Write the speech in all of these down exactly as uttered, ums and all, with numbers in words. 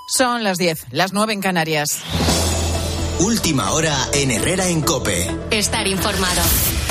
Son las diez, las nueve en Canarias. Última hora en Herrera en COPE. Estar informado.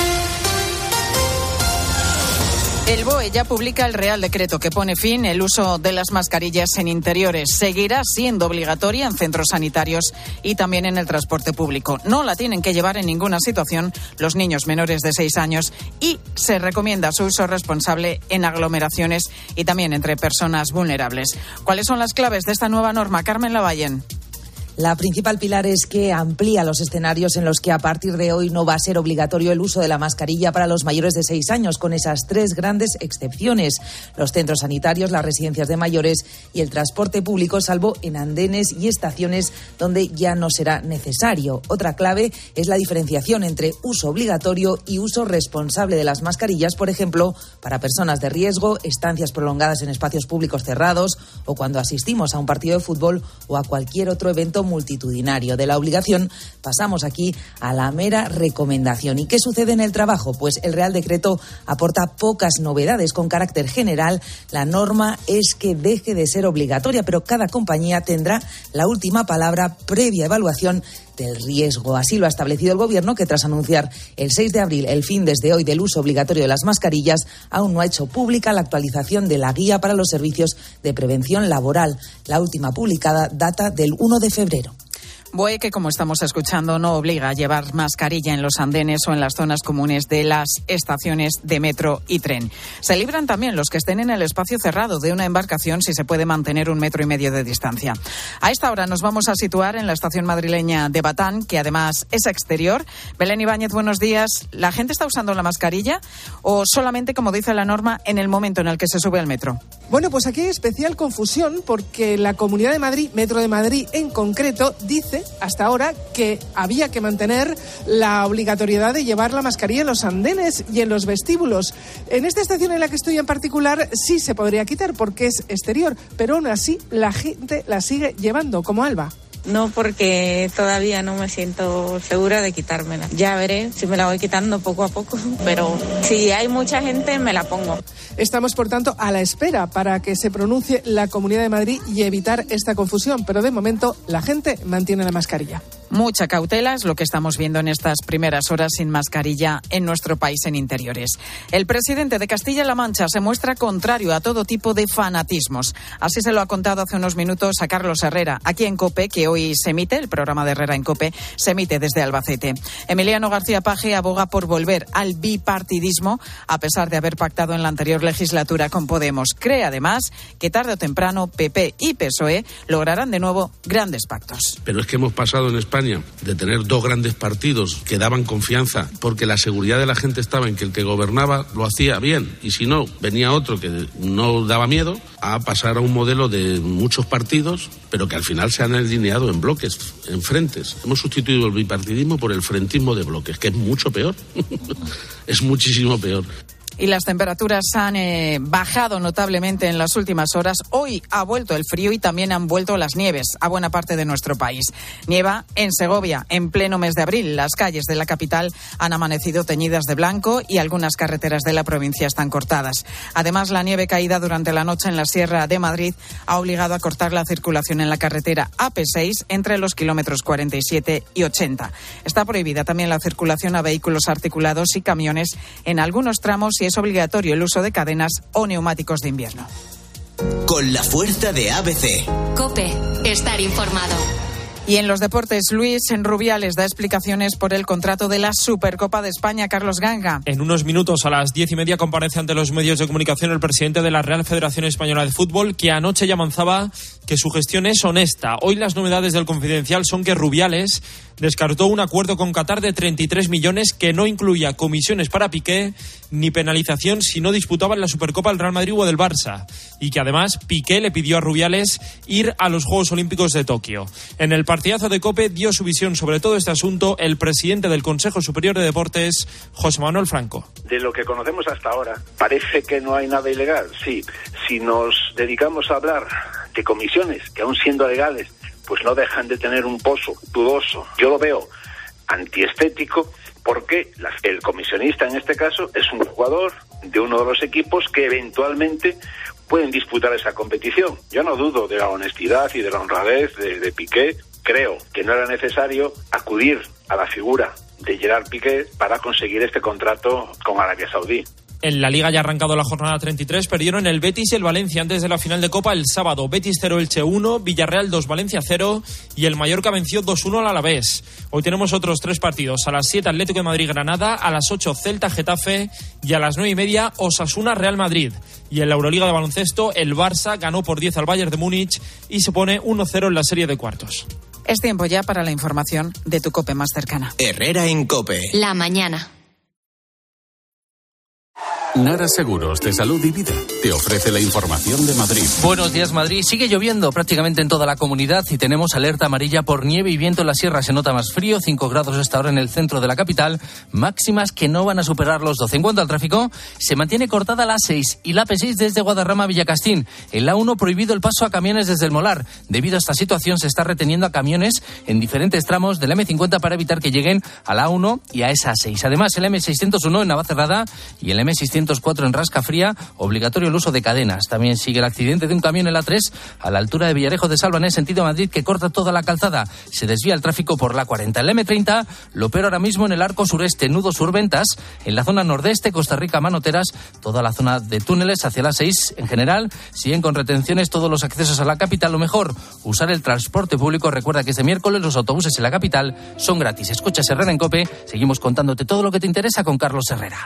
El B O E ya publica el Real Decreto que pone fin al uso de las mascarillas en interiores. Seguirá siendo obligatoria en centros sanitarios y también en el transporte público. No la tienen que llevar en ninguna situación los niños menores de seis años y se recomienda su uso responsable en aglomeraciones y también entre personas vulnerables. ¿Cuáles son las claves de esta nueva norma? Carmen Lavallen. La principal pilar es que amplía los escenarios en los que a partir de hoy no va a ser obligatorio el uso de la mascarilla para los mayores de seis años, con esas tres grandes excepciones: los centros sanitarios, las residencias de mayores y el transporte público, salvo en andenes y estaciones donde ya no será necesario. Otra clave es la diferenciación entre uso obligatorio y uso responsable de las mascarillas, por ejemplo, para personas de riesgo, estancias prolongadas en espacios públicos cerrados o cuando asistimos a un partido de fútbol o a cualquier otro evento multitudinario. De la obligación pasamos aquí a la mera recomendación. ¿Y qué sucede en el trabajo? Pues el Real Decreto aporta pocas novedades con carácter general. La norma es que deje de ser obligatoria, pero cada compañía tendrá la última palabra previa evaluación del riesgo. Así lo ha establecido el Gobierno, que tras anunciar el seis de abril el fin desde hoy del uso obligatorio de las mascarillas, aún no ha hecho pública la actualización de la guía para los servicios de prevención laboral. La última publicada data del uno de febrero. B O E que, como estamos escuchando, no obliga a llevar mascarilla en los andenes o en las zonas comunes de las estaciones de metro y tren. Se libran también los que estén en el espacio cerrado de una embarcación si se puede mantener un metro y medio de distancia. A esta hora nos vamos a situar en la estación madrileña de Batán, que además es exterior. Belén Ibáñez, buenos días. ¿La gente está usando la mascarilla o solamente, como dice la norma, en el momento en el que se sube al metro? Bueno, pues aquí hay especial confusión porque la Comunidad de Madrid, Metro de Madrid en concreto, dice hasta ahora que había que mantener la obligatoriedad de llevar la mascarilla en los andenes y en los vestíbulos. En esta estación en la que estoy en particular sí se podría quitar porque es exterior, pero aún así la gente la sigue llevando, como Alba. No, porque todavía no me siento segura de quitármela. Ya veré si me la voy quitando poco a poco, pero si hay mucha gente me la pongo. Estamos, por tanto, a la espera para que se pronuncie la Comunidad de Madrid y evitar esta confusión, pero de momento la gente mantiene la mascarilla. Mucha cautela es lo que estamos viendo en estas primeras horas sin mascarilla en nuestro país en interiores. El presidente de Castilla-La Mancha se muestra contrario a todo tipo de fanatismos. Así se lo ha contado hace unos minutos a Carlos Herrera, aquí en COPE, que hoy se emite, el programa de Herrera en COPE, se emite desde Albacete. Emiliano García Paje aboga por volver al bipartidismo, a pesar de haber pactado en la anterior legislatura con Podemos. Cree además que tarde o temprano P P y P S O E lograrán de nuevo grandes pactos. Pero es que hemos pasado en España de tener dos grandes partidos que daban confianza porque la seguridad de la gente estaba en que el que gobernaba lo hacía bien y si no, venía otro que no daba miedo, a pasar a un modelo de muchos partidos pero que al final se han alineado en bloques, en frentes. Hemos sustituido el bipartidismo por el frentismo de bloques, que es mucho peor. Es muchísimo peor. Y las temperaturas han eh, bajado notablemente en las últimas horas. Hoy ha vuelto el frío y también han vuelto las nieves a buena parte de nuestro país. Nieva en Segovia en pleno mes de abril. Las calles de la capital han amanecido teñidas de blanco y algunas carreteras de la provincia están cortadas. Además, la nieve caída durante la noche en la Sierra de Madrid ha obligado a cortar la circulación en la carretera A P seis entre los kilómetros cuarenta y siete y ochenta. Está prohibida también la circulación a vehículos articulados y camiones en algunos tramos y es obligatorio el uso de cadenas o neumáticos de invierno. Con la fuerza de A B C. COPE, estar informado. Y en los deportes, Luis Rubiales da explicaciones por el contrato de la Supercopa de España. Carlos Ganga. En unos minutos, a las diez y media, comparece ante los medios de comunicación el presidente de la Real Federación Española de Fútbol, que anoche ya avanzaba que su gestión es honesta. Hoy las novedades del Confidencial son que Rubiales descartó un acuerdo con Qatar de treinta y tres millones que no incluía comisiones para Piqué ni penalización si no disputaban la Supercopa del Real Madrid o del Barça, y que además Piqué le pidió a Rubiales ir a los Juegos Olímpicos de Tokio. En el partidazo de COPE dio su visión sobre todo este asunto el presidente del Consejo Superior de Deportes, José Manuel Franco. De lo que conocemos hasta ahora, parece que no hay nada ilegal. Sí, si nos dedicamos a hablar de comisiones que aún siendo legales pues no dejan de tener un pozo dudoso. Yo lo veo antiestético porque la, el comisionista en este caso es un jugador de uno de los equipos que eventualmente pueden disputar esa competición. Yo no dudo de la honestidad y de la honradez de, de Piqué. Creo que no era necesario acudir a la figura de Gerard Piqué para conseguir este contrato con Arabia Saudí. En la Liga ya ha arrancado la jornada treinta y tres, perdieron el Betis y el Valencia antes de la final de Copa el sábado. Betis cero, Elche uno, Villarreal dos, Valencia cero y el Mallorca venció dos uno al Alavés. Hoy tenemos otros tres partidos. A las siete Atlético de Madrid-Granada, a las ocho Celta-Getafe y a las nueve y media Osasuna-Real Madrid. Y en la Euroliga de baloncesto el Barça ganó por diez al Bayern de Múnich y se pone uno cero en la serie de cuartos. Es tiempo ya para la información de tu COPE más cercana. Herrera en COPE. La mañana. Nara Seguros de Salud y Vida te ofrece la información de Madrid. Buenos días, Madrid. Sigue lloviendo prácticamente en toda la comunidad y tenemos alerta amarilla por nieve y viento en la sierra. Se nota más frío, cinco grados hasta ahora en el centro de la capital, máximas que no van a superar los doce. En cuanto al tráfico, se mantiene cortada la A seis y la P seis desde Guadarrama a Villacastín. En la uno prohibido el paso a camiones desde el Molar. Debido a esta situación se está reteniendo a camiones en diferentes tramos del eme cincuenta para evitar que lleguen a la A uno y a esa A seis. Además, el eme seiscientos uno en Navacerrada y el eme seiscientos cuatro en Rascafría, obligatorio el uso de cadenas. También sigue el accidente de un camión en la A tres a la altura de Villarejo de Salva en el sentido Madrid que corta toda la calzada. Se desvía el tráfico por la cuarenta. El eme treinta, lo peor ahora mismo en el arco sureste, nudo surventas, en la zona nordeste, Costa Rica, Manoteras, toda la zona de túneles hacia la seis. En general, siguen con retenciones todos los accesos a la capital. Lo mejor, usar el transporte público. Recuerda que este miércoles los autobuses en la capital son gratis. Escuchas Herrera en COPE. Seguimos contándote todo lo que te interesa con Carlos Herrera.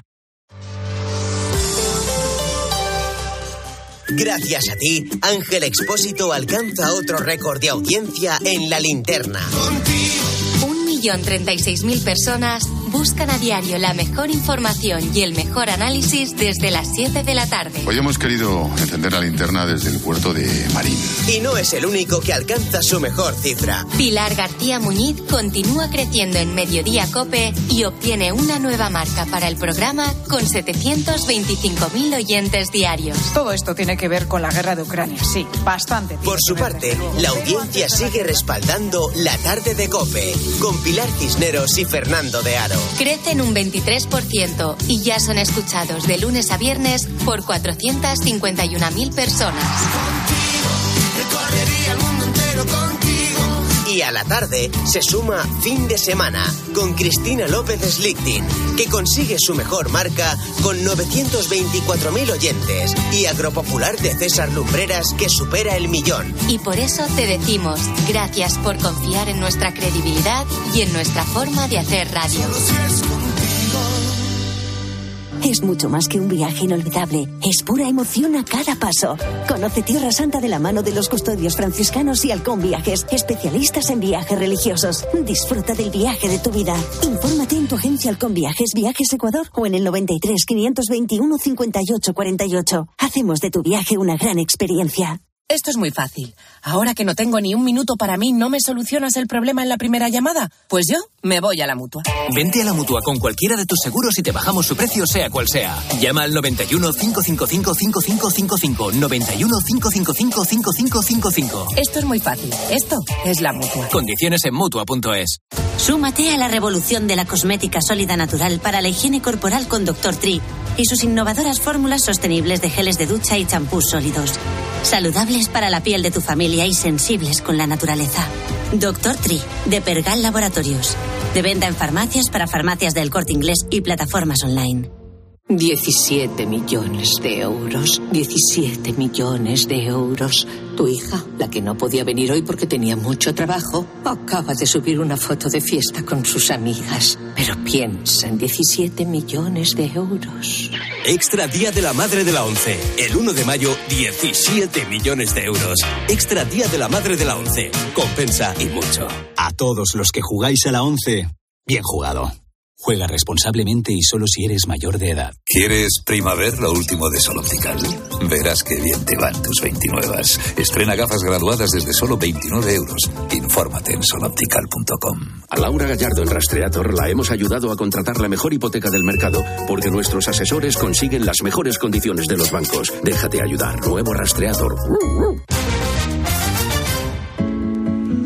Gracias a ti, Ángel Expósito alcanza otro récord de audiencia en La Linterna. Un millón treinta y seis mil personas buscan a diario la mejor información y el mejor análisis desde las siete de la tarde. Hoy hemos querido encender La Linterna desde el puerto de Marín. Y no es el único que alcanza su mejor cifra. Pilar García Muñiz continúa creciendo en Mediodía COPE y obtiene una nueva marca para el programa con setecientos veinticinco mil oyentes diarios. Todo esto tiene que ver con la guerra de Ucrania, sí, bastante. Por su parte, la audiencia sigue respaldando La Tarde de COPE con Pilar Cisneros y Fernando de Aro. Crecen un veintitrés por ciento y ya son escuchados de lunes a viernes por cuatrocientas cincuenta y una mil personas. Y a la tarde se suma Fin de Semana con Cristina López Slichting, que consigue su mejor marca con novecientos veinticuatro mil oyentes, y Agropopular de César Lumbreras, que supera el millón. Y por eso te decimos gracias por confiar en nuestra credibilidad y en nuestra forma de hacer radio. Es mucho más que un viaje inolvidable. Es pura emoción a cada paso. Conoce Tierra Santa de la mano de los custodios franciscanos y Halcón Viajes, especialistas en viajes religiosos. Disfruta del viaje de tu vida. Infórmate en tu agencia Halcón Viajes, Viajes Ecuador o en el noventa y tres, quinientos veintiuno, cincuenta y ocho cuarenta y ocho. Hacemos de tu viaje una gran experiencia. Esto es muy fácil. Ahora que no tengo ni un minuto para mí, ¿no me solucionas el problema en la primera llamada? Pues yo me voy a la Mutua. Vente a la Mutua con cualquiera de tus seguros y te bajamos su precio sea cual sea. Llama al noventa y uno, cinco cinco cinco, cinco cinco cinco cinco. noventa y uno, cinco cinco cinco, cinco cinco cinco cinco. Esto es muy fácil. Esto es la Mutua. Condiciones en Mutua punto es. Súmate a la revolución de la cosmética sólida natural para la higiene corporal con doctor Tri y sus innovadoras fórmulas sostenibles de geles de ducha y champús sólidos. Saludables para la piel de tu familia y sensibles con la naturaleza. doctor Tri, de Pergal Laboratorios. De venta en farmacias para farmacias del Corte Inglés y plataformas online. diecisiete millones de euros. diecisiete millones de euros. Tu hija, la que no podía venir hoy porque tenía mucho trabajo, acaba de subir una foto de fiesta con sus amigas. Pero piensa en diecisiete millones de euros. Extra Día de la Madre de la ONCE. El uno de mayo, diecisiete millones de euros. Extra Día de la Madre de la ONCE. Compensa y mucho. A todos los que jugáis a la ONCE, bien jugado. Juega responsablemente y solo si eres mayor de edad. ¿Quieres Primaver, lo último de Sol Optical? Verás qué bien te van tus veintinuevas. Estrena gafas graduadas desde solo veintinueve euros. Infórmate en sol optical punto com. A Laura Gallardo en Rastreator la hemos ayudado a contratar la mejor hipoteca del mercado porque nuestros asesores consiguen las mejores condiciones de los bancos. Déjate ayudar. Nuevo Rastreator.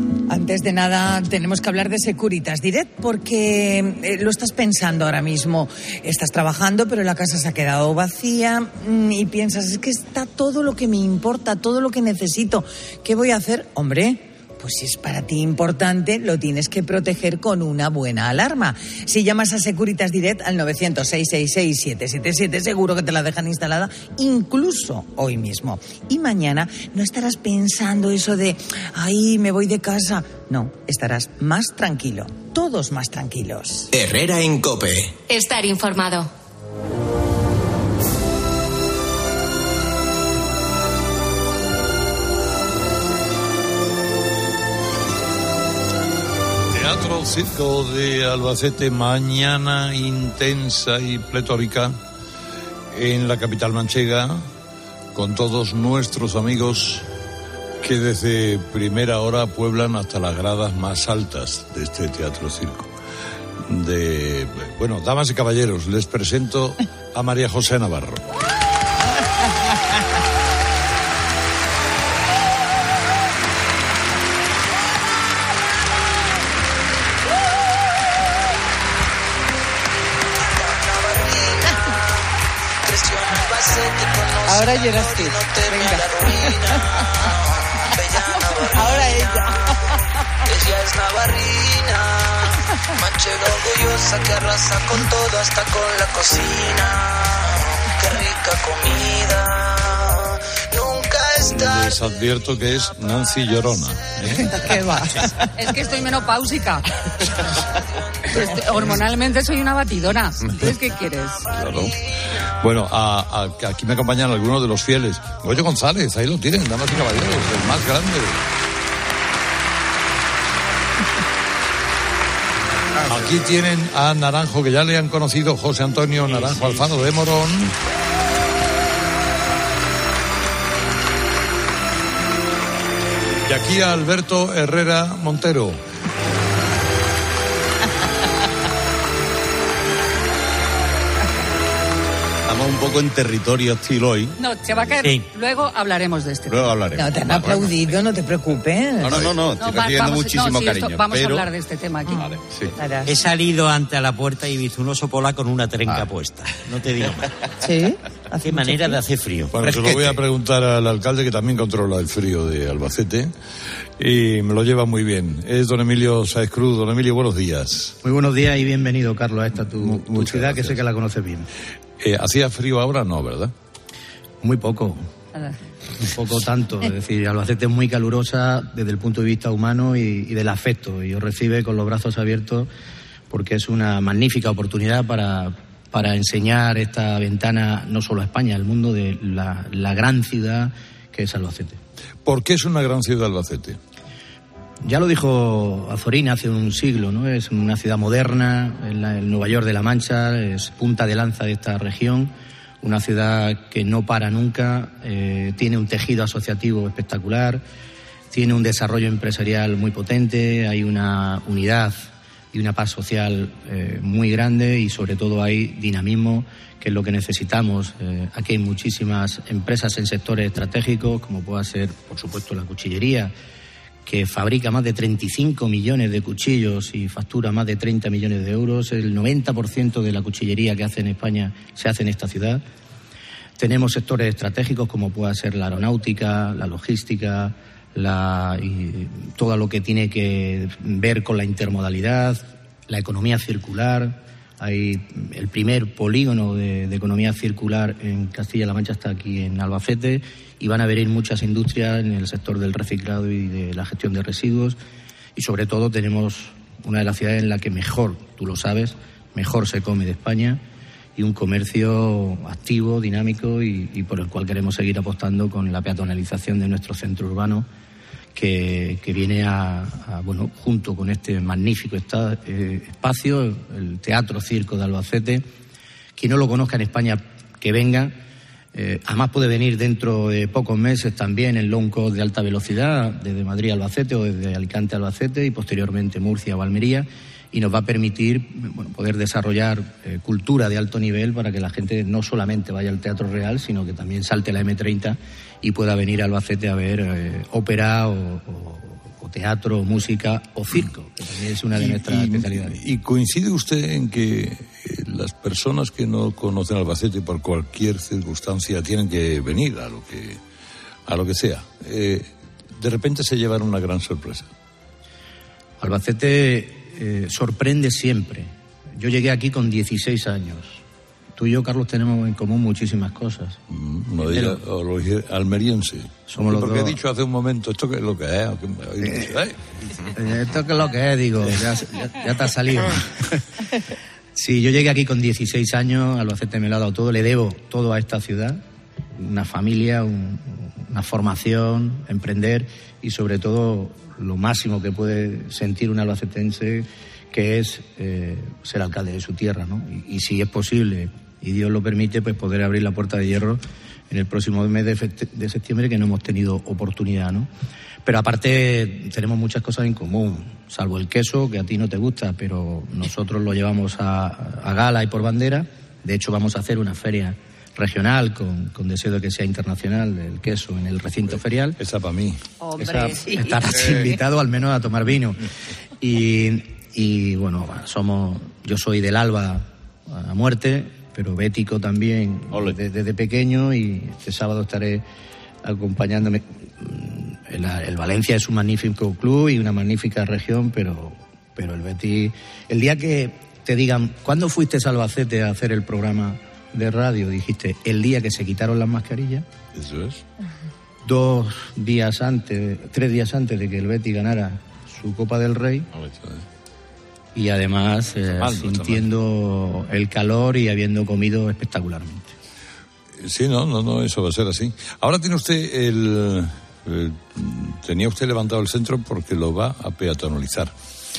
antes de nada tenemos que hablar de Securitas Direct porque eh, lo estás pensando ahora mismo. Estás trabajando, pero la casa se ha quedado vacía mm, y piensas, es que está todo lo que me importa, todo lo que necesito. ¿Qué voy a hacer? Hombre, pues si es para ti importante, lo tienes que proteger con una buena alarma. Si llamas a Securitas Direct al nueve cero cero, seis seis seis, siete siete siete, seguro que te la dejan instalada incluso hoy mismo. Y mañana no estarás pensando eso de, ay, me voy de casa. No, estarás más tranquilo, todos más tranquilos. Herrera en COPE. Estar informado. Teatro Circo de Albacete, mañana intensa y pletórica en la capital manchega, con todos nuestros amigos que desde primera hora pueblan hasta las gradas más altas de este Teatro Circo. De, bueno, damas y caballeros, les presento a María José Navarro. Ahora lloras tú. Venga. Ahora ella. Ella es navarrina, manchega orgullosa que arrasa con todo hasta con la cocina. Qué rica comida, nunca está. Les advierto que es Nancy Llorona, ¿eh? ¿Qué va? Es que estoy menopáusica. Estoy, hormonalmente soy una batidora. ¿Entonces qué quieres? Claro. Bueno, a, a, aquí me acompañan algunos de los fieles. Goyo González, ahí lo tienen, damas y caballeros, el más grande. Aquí tienen a Naranjo, que ya le han conocido, José Antonio Naranjo Alfaro de Morón. Y aquí a Alberto Herrera Montero. Un poco en territorio hostil hoy. No, se va a caer. Sí. Luego hablaremos de este Luego tema. hablaremos. No, te han aplaudido, no te preocupes. No, no, no, no, estoy no, recibiendo vamos, muchísimo no, sí, cariño. Esto, vamos pero... a hablar de este tema aquí. Vale, sí. He salido ante la puerta y he visto un oso polar con una trenca ah. puesta. No te digo más. ¿Sí? Qué manera frío? de hacer frío. Bueno, se lo voy a preguntar al alcalde, que también controla el frío de Albacete, y me lo lleva muy bien. Es don Emilio Sáez Cruz. Don Emilio, buenos días. Muy buenos días y bienvenido, Carlos, a esta tu, tu ciudad, que sé que la conoces bien. Eh, ¿Hacía frío ahora? No, ¿verdad? Muy poco, un poco tanto, es decir, Albacete es muy calurosa desde el punto de vista humano y, y del afecto, y os recibe con los brazos abiertos porque es una magnífica oportunidad para, para enseñar esta ventana no solo a España, al mundo, de la, la gran ciudad que es Albacete. ¿Por qué es una gran ciudad Albacete? Ya lo dijo Azorín hace un siglo, ¿no? Es una ciudad moderna, el, el Nueva York de la Mancha, es punta de lanza de esta región. Una ciudad que no para nunca, eh, tiene un tejido asociativo espectacular, tiene un desarrollo empresarial muy potente, hay una unidad y una paz social eh, muy grande y sobre todo hay dinamismo, que es lo que necesitamos. Eh, aquí hay muchísimas empresas en sectores estratégicos, como pueda ser, por supuesto, la cuchillería, que fabrica más de treinta y cinco millones de cuchillos y factura más de treinta millones de euros. El noventa por ciento de la cuchillería que hace en España se hace en esta ciudad. Tenemos sectores estratégicos como pueda ser la aeronáutica, la logística, la, y todo lo que tiene que ver con la intermodalidad, la economía circular. Hay el primer polígono de, de economía circular en Castilla-La Mancha, está aquí en Albacete, y van a venir muchas industrias en el sector del reciclado y de la gestión de residuos, y sobre todo tenemos una de las ciudades en la que mejor, tú lo sabes, mejor se come de España, y un comercio activo, dinámico y, y por el cual queremos seguir apostando con la peatonalización de nuestro centro urbano, que, que viene a, a, bueno, junto con este magnífico esta, eh, espacio, el Teatro Circo de Albacete. Quien no lo conozca en España, que venga. Eh, además puede venir dentro de pocos meses también en long cost de alta velocidad, desde Madrid a Albacete o desde Alicante a Albacete y posteriormente Murcia o Almería, y nos va a permitir, bueno, poder desarrollar eh, cultura de alto nivel para que la gente no solamente vaya al Teatro Real, sino que también salte la eme treinta y pueda venir a Albacete a ver eh, ópera o, o, o o teatro, o música, o circo, que también es una de y, nuestras y, especialidades. ¿Y coincide usted en que eh, las personas que no conocen Albacete por cualquier circunstancia tienen que venir a lo que, a lo que sea? Eh, de repente se llevan una gran sorpresa. Albacete eh, sorprende siempre. Yo llegué aquí con dieciséis años. Tú y yo, Carlos, tenemos en común muchísimas cosas. Mm, no diga almeriense. Somos los Porque dos. he dicho hace un momento, ¿esto qué es lo que es? Eh, eh, Esto que es lo que es, digo, ya, ya, ya te ha salido. Sí, yo llegué aquí con dieciséis años, Albacete me lo ha dado todo, le debo todo a esta ciudad, una familia, un, una formación, emprender y sobre todo lo máximo que puede sentir un albacetense, que es eh, ser alcalde de su tierra, ¿no? Y, y si es posible y Dios lo permite, pues poder abrir la puerta de hierro en el próximo mes de, de septiembre, que no hemos tenido oportunidad, ¿no? Pero aparte tenemos muchas cosas en común, salvo el queso, que a ti no te gusta, pero nosotros lo llevamos a, a gala y por bandera. De hecho, vamos a hacer una feria regional con, con deseo de que sea internacional del queso en el recinto ferial. Esa para mí. Hombre, Esa, sí. estarás invitado al menos a tomar vino. Y, y bueno, somos, yo soy del Alba a muerte, pero bético también desde, desde pequeño, y este sábado estaré acompañándome. El, el Valencia es un magnífico club y una magnífica región, pero, pero el Betis... El día que te digan, ¿cuándo fuiste a Albacete a hacer el programa de radio? Dijiste, el día que se quitaron las mascarillas. Eso es. Dos días antes, tres días antes de que el Betis ganara su Copa del Rey. Y además eh, mal, sintiendo el calor y habiendo comido espectacularmente. Sí, no, no, no, eso va a ser así. Ahora tiene usted el... el tenía usted levantado el centro porque lo va a peatonalizar.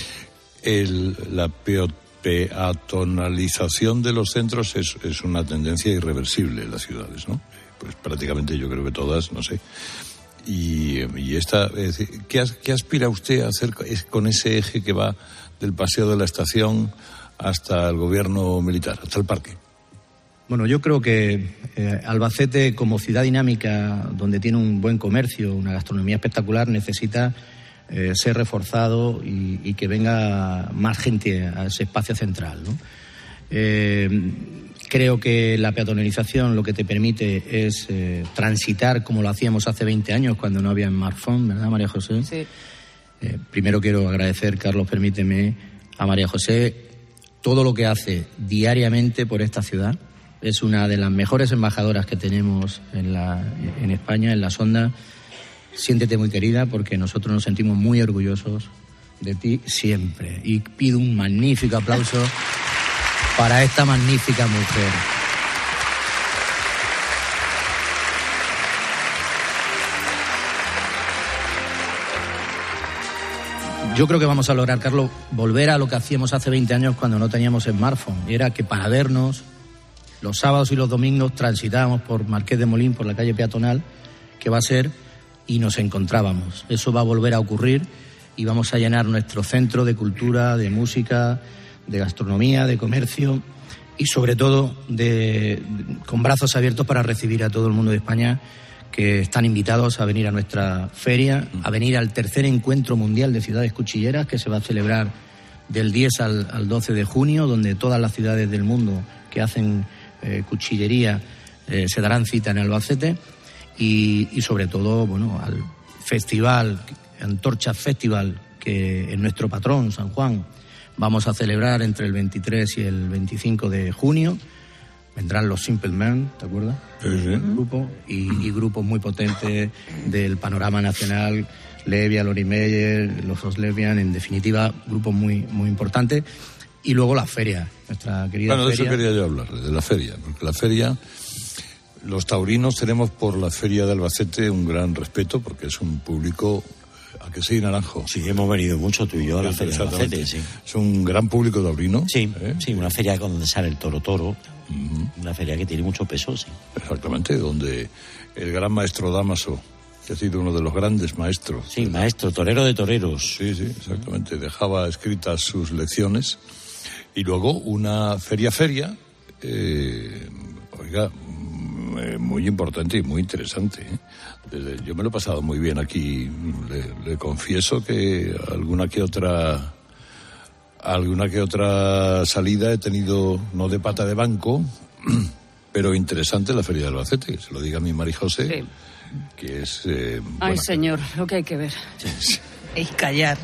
El, la peo, peatonalización de los centros es, es una tendencia irreversible en las ciudades, ¿no? Pues prácticamente yo creo que todas, no sé. Y, y esta, es decir, ¿qué, ¿qué aspira usted a hacer con ese eje que va del Paseo de la Estación hasta el gobierno militar, hasta el parque? Bueno, yo creo que eh, Albacete, como ciudad dinámica, donde tiene un buen comercio, una gastronomía espectacular, necesita eh, ser reforzado y, y que venga más gente a ese espacio central, ¿no? Eh, creo que la peatonalización lo que te permite es eh, transitar como lo hacíamos hace veinte años, cuando no había smartphone, ¿verdad, María José? Sí. Eh, primero quiero agradecer, Carlos, permíteme, a María José todo lo que hace diariamente por esta ciudad. Es una de las mejores embajadoras que tenemos en, la, en España, en la Sonda. Siéntete muy querida, porque nosotros nos sentimos muy orgullosos de ti siempre. Y pido un magnífico aplauso para esta magnífica mujer. Yo creo que vamos a lograr, Carlos, volver a lo que hacíamos hace veinte años cuando no teníamos smartphone. Y era que para vernos, los sábados y los domingos transitábamos por Marqués de Molín, por la calle peatonal, que va a ser, y nos encontrábamos. Eso va a volver a ocurrir y vamos a llenar nuestro centro de cultura, de música, de gastronomía, de comercio y sobre todo de, de, con brazos abiertos para recibir a todo el mundo de España, que están invitados a venir a nuestra feria, a venir al tercer encuentro mundial de ciudades cuchilleras, que se va a celebrar del diez al, al doce de junio, donde todas las ciudades del mundo que hacen eh, cuchillería eh, se darán cita en Albacete, y, y sobre todo, bueno, al festival, Antorcha Festival, que es nuestro patrón, San Juan, vamos a celebrar entre el veintitrés y el veinticinco de junio. Vendrán los Simple Men, ¿te acuerdas? Sí, sí. Grupo, y, y grupos muy potentes del panorama nacional, Levia, Lori Meyer, los Oslevian, en definitiva, grupos muy, muy importantes. Y luego la feria, nuestra querida bueno, feria. Bueno, de eso quería yo hablar, de la feria, porque la feria, los taurinos tenemos por la feria de Albacete un gran respeto, porque es un público... ¿A que sí, Naranjo? Sí, hemos venido mucho tú y yo a la feria de Albacete, sí. Es un gran público taurino. Sí, ¿eh? Sí, una feria donde sale el toro toro, uh-huh. Una feria que tiene mucho peso, sí. Exactamente, donde el gran maestro Dámaso, que ha sido uno de los grandes maestros. Sí, maestro, torero de toreros. Sí, sí, exactamente. Dejaba escritas sus lecciones. Y luego una feria-feria, eh, oiga, muy importante y muy interesante, ¿eh? Yo me lo he pasado muy bien aquí. Le, le confieso que alguna que otra alguna que otra salida he tenido, no de pata de banco, pero interesante la Feria de Albacete, que se lo diga a mi Mari José, sí. que es... Eh, Ay, señor, lo que hay que ver. Y callar.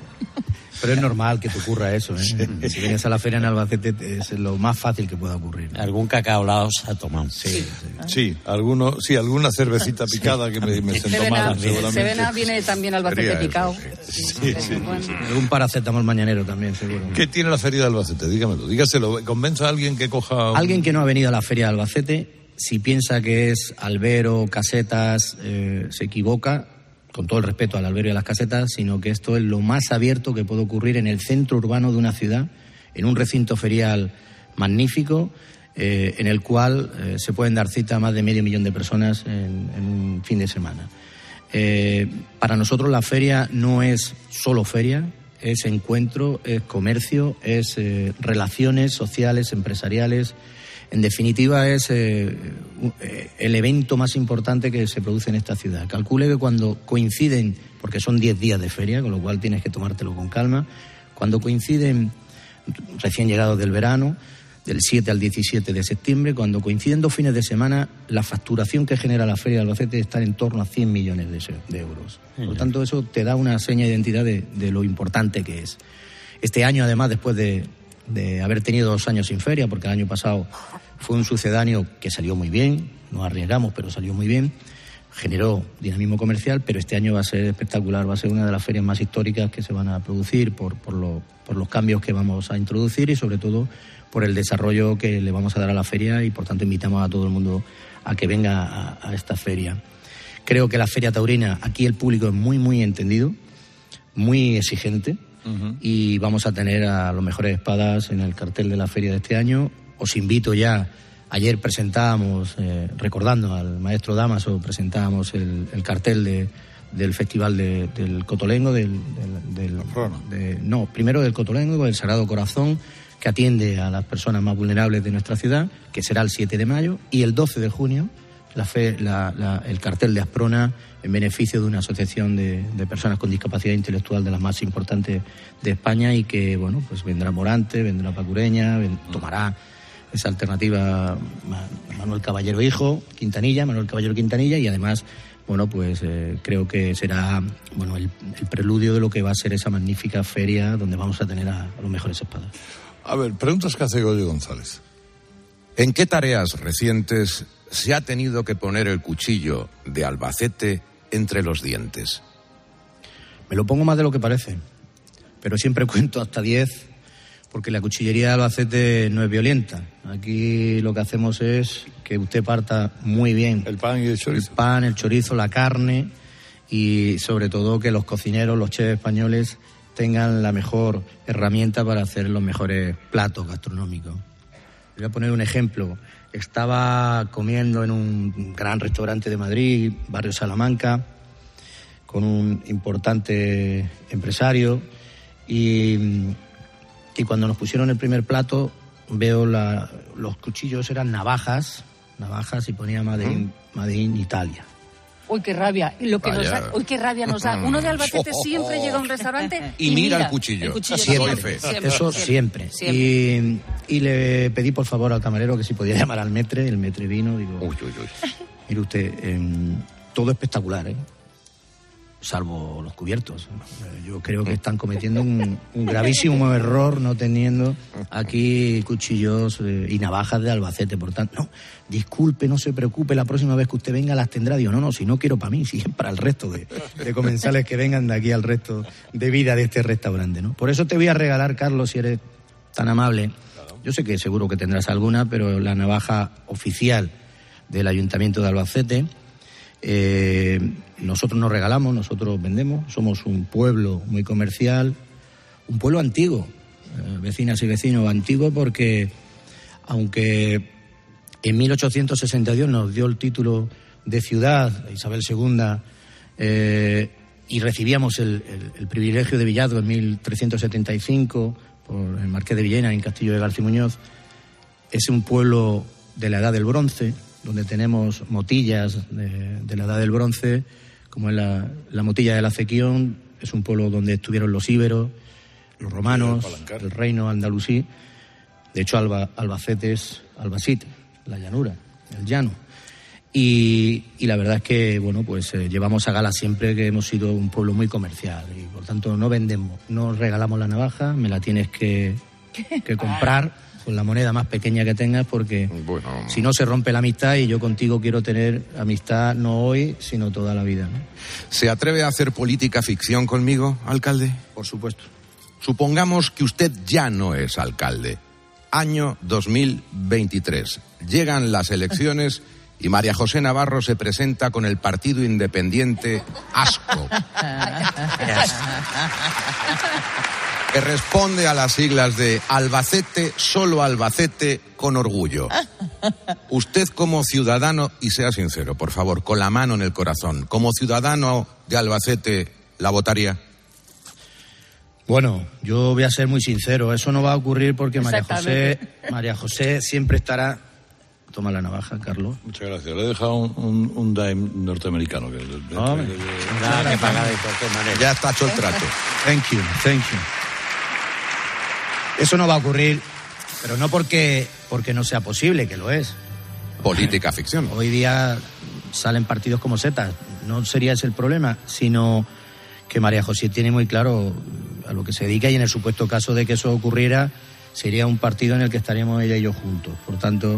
Pero es normal que te ocurra eso, ¿eh? Sí. Si vienes a la feria en Albacete es lo más fácil que pueda ocurrir. Algún cacao lao se ha tomado. Sí, sí, sí, alguno, sí alguna cervecita picada que me, me sentó mal, seguramente. Sevena viene también Albacete picado. Sí, sí, sí, bueno. sí. Algún paracetamol mañanero también, seguro. ¿Qué tiene la feria de Albacete? Dígamelo, dígaselo. Convenza a alguien que coja... Un... Alguien que no ha venido a la feria de Albacete, si piensa que es albero, casetas, eh, se equivoca... con todo el respeto al albero y a las casetas, sino que esto es lo más abierto que puede ocurrir en el centro urbano de una ciudad, en un recinto ferial magnífico, eh, en el cual eh, se pueden dar cita a más de medio millón de personas en, en un fin de semana. Eh, para nosotros la feria no es solo feria, es encuentro, es comercio, es eh, relaciones sociales, empresariales. En definitiva, es eh, el evento más importante que se produce en esta ciudad. Calcule que cuando coinciden, porque son diez días de feria, con lo cual tienes que tomártelo con calma, cuando coinciden recién llegados del verano, del siete al diecisiete de septiembre, cuando coinciden dos fines de semana, la facturación que genera la Feria de Albacete está en torno a cien millones de euros. Por lo tanto, eso te da una seña de identidad de, de lo importante que es. Este año, además, después de... de haber tenido dos años sin feria, porque el año pasado fue un sucedáneo que salió muy bien, nos arriesgamos, pero salió muy bien, generó dinamismo comercial, pero este año va a ser espectacular, va a ser una de las ferias más históricas que se van a producir por, por, lo, por los cambios que vamos a introducir y sobre todo por el desarrollo que le vamos a dar a la feria y por tanto invitamos a todo el mundo a que venga a, a esta feria. Creo que la Feria Taurina, aquí el público es muy, muy entendido, muy exigente. Uh-huh. Y vamos a tener a los mejores espadas en el cartel de la feria de este año. Os invito ya, ayer presentábamos, eh, recordando al maestro Damaso, presentábamos el, el cartel de, del Festival de, del Cotolengo, del, del, del de, no, primero del Cotolengo, del Sagrado Corazón, que atiende a las personas más vulnerables de nuestra ciudad, que será el siete de mayo, y el doce de junio, la fe, la, la, el cartel de Asprona en beneficio de una asociación de, de personas con discapacidad intelectual de las más importantes de España y que, bueno, pues vendrá Morante, vendrá Pacureña, ven, tomará esa alternativa Manuel Caballero Hijo, Quintanilla, Manuel Caballero Quintanilla y además, bueno, pues eh, creo que será, bueno, el, el preludio de lo que va a ser esa magnífica feria donde vamos a tener a, a los mejores espadas. A ver, preguntas que hace Goyo González. ¿En qué tareas recientes se ha tenido que poner el cuchillo de Albacete entre los dientes? Me lo pongo más de lo que parece, pero siempre cuento hasta diez, porque la cuchillería de Albacete no es violenta. Aquí lo que hacemos es que usted parta muy bien. El pan y el chorizo. El pan, el chorizo, la carne y sobre todo que los cocineros, los chefs españoles tengan la mejor herramienta para hacer los mejores platos gastronómicos. Voy a poner un ejemplo. Estaba comiendo en un gran restaurante de Madrid, barrio Salamanca, con un importante empresario y, y cuando nos pusieron el primer plato veo la, los cuchillos eran navajas, navajas y ponía Made in, Made in Italia. Uy, qué rabia. Lo que nos da, uy, qué rabia nos da. Uno de Albacete siempre llega a un restaurante y, y mira, mira el cuchillo. El cuchillo siempre, siempre, Eso siempre. siempre. Y, y le pedí por favor al camarero que si podía llamar al metre. El metre vino. Digo, uy, uy, uy. Mire usted, eh, todo espectacular, ¿eh? Salvo los cubiertos. Yo creo que están cometiendo un, un gravísimo error no teniendo aquí cuchillos eh, y navajas de Albacete. Por tanto, no, disculpe, no se preocupe, la próxima vez que usted venga las tendrá. Digo, no, no, si no quiero para mí, si es para el resto de, de comensales que vengan de aquí al resto de vida de este restaurante, ¿no? Por eso te voy a regalar, Carlos, si eres tan amable. Yo sé que seguro que tendrás alguna, pero la navaja oficial del Ayuntamiento de Albacete. Eh, nosotros nos regalamos, nosotros vendemos, somos un pueblo muy comercial, un pueblo antiguo, eh, vecinas y vecinos antiguo, porque aunque en mil ochocientos sesenta y dos nos dio el título de ciudad Isabel segunda eh, y recibíamos el, el, el privilegio de villazgo en mil trescientos setenta y cinco por el Marqués de Villena en Castillo de García Muñoz, es un pueblo de la Edad del Bronce, donde tenemos motillas de, de la Edad del Bronce, como es la, la motilla del Acequión. Es un pueblo donde estuvieron los íberos, los romanos, el, el reino andalusí. De hecho, Alba, Albacete es Albacete, la llanura, el llano. Y, y la verdad es que, bueno, pues eh, llevamos a gala siempre que hemos sido un pueblo muy comercial y por tanto no vendemos, no regalamos la navaja, me la tienes que, que comprar con la moneda más pequeña que tengas, porque bueno, si no se rompe la amistad, y yo contigo quiero tener amistad no hoy, sino toda la vida, ¿no? ¿Se atreve a hacer política ficción conmigo, alcalde? Por supuesto. Supongamos que usted ya no es alcalde. Año dos mil veintitrés. Llegan las elecciones y María José Navarro se presenta con el partido independiente ASCO, que responde a las siglas de Albacete, solo Albacete, con orgullo. Usted como ciudadano, y sea sincero, por favor, con la mano en el corazón, como ciudadano de Albacete, ¿la votaría? Bueno, yo voy a ser muy sincero, eso no va a ocurrir porque María José, María José siempre estará... Toma la navaja, Carlos. Muchas gracias. Le he dejado un, un, un dime norteamericano. Que, no, que, que, que pagar de cualquier manera. Ya está hecho el trato. Thank you, thank you. Eso no va a ocurrir, pero no porque, porque no sea posible, que lo es. Política ficción. Hoy día salen partidos como setas. No sería ese el problema, sino que María José tiene muy claro a lo que se dedica, y en el supuesto caso de que eso ocurriera, sería un partido en el que estaríamos ella y yo juntos. Por tanto...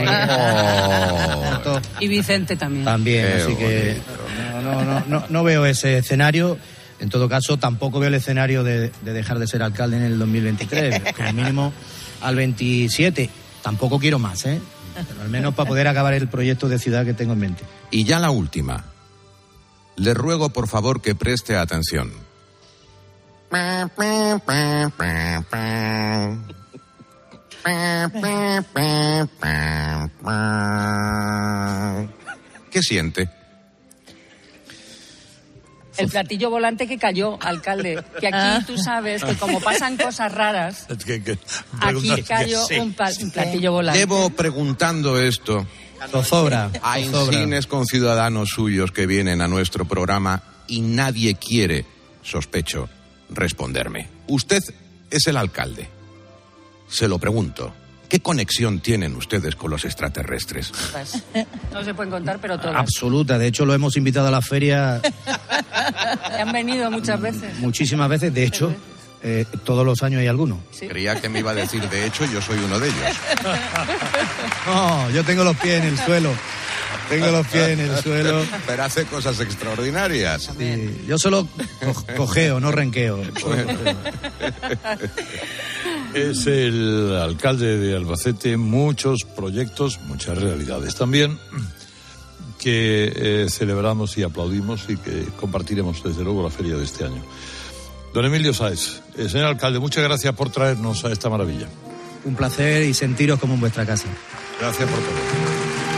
Ah, oh. Y Vicente también. También, Qué así que no, no, no, no, no veo ese escenario. En todo caso, tampoco veo el escenario de, de dejar de ser alcalde en el dos mil veintitrés. Como mínimo al veintisiete. Tampoco quiero más, ¿eh? Pero al menos para poder acabar el proyecto de ciudad que tengo en mente. Y ya la última. Le ruego, por favor, que preste atención. ¿Qué siente? El platillo volante que cayó, alcalde. Que aquí tú sabes que como pasan cosas raras, es que, que, aquí cayó sí. un, pa- un platillo volante. Llevo preguntando esto Zozobra, a insines con ciudadanos suyos que vienen a nuestro programa y nadie quiere, sospecho, responderme. Usted es el alcalde. Se lo pregunto. ¿Qué conexión tienen ustedes con los extraterrestres? Pues, no se pueden contar, pero todas. Absoluta. De hecho, lo hemos invitado a la feria. Han venido muchas veces. Muchísimas veces. De hecho, eh, todos los años hay alguno. ¿Sí? Creía que me iba a decir, de hecho, yo soy uno de ellos. No, yo tengo los pies en el suelo. Tengo los pies en el suelo. Pero hace cosas extraordinarias. Sí, yo solo co- cojeo, no renqueo. Es el alcalde de Albacete, muchos proyectos, muchas realidades también, que eh, celebramos y aplaudimos y que compartiremos desde luego la feria de este año. Don Emilio Sáez, eh, señor alcalde, muchas gracias por traernos a esta maravilla. Un placer y sentiros como en vuestra casa. Gracias por todo.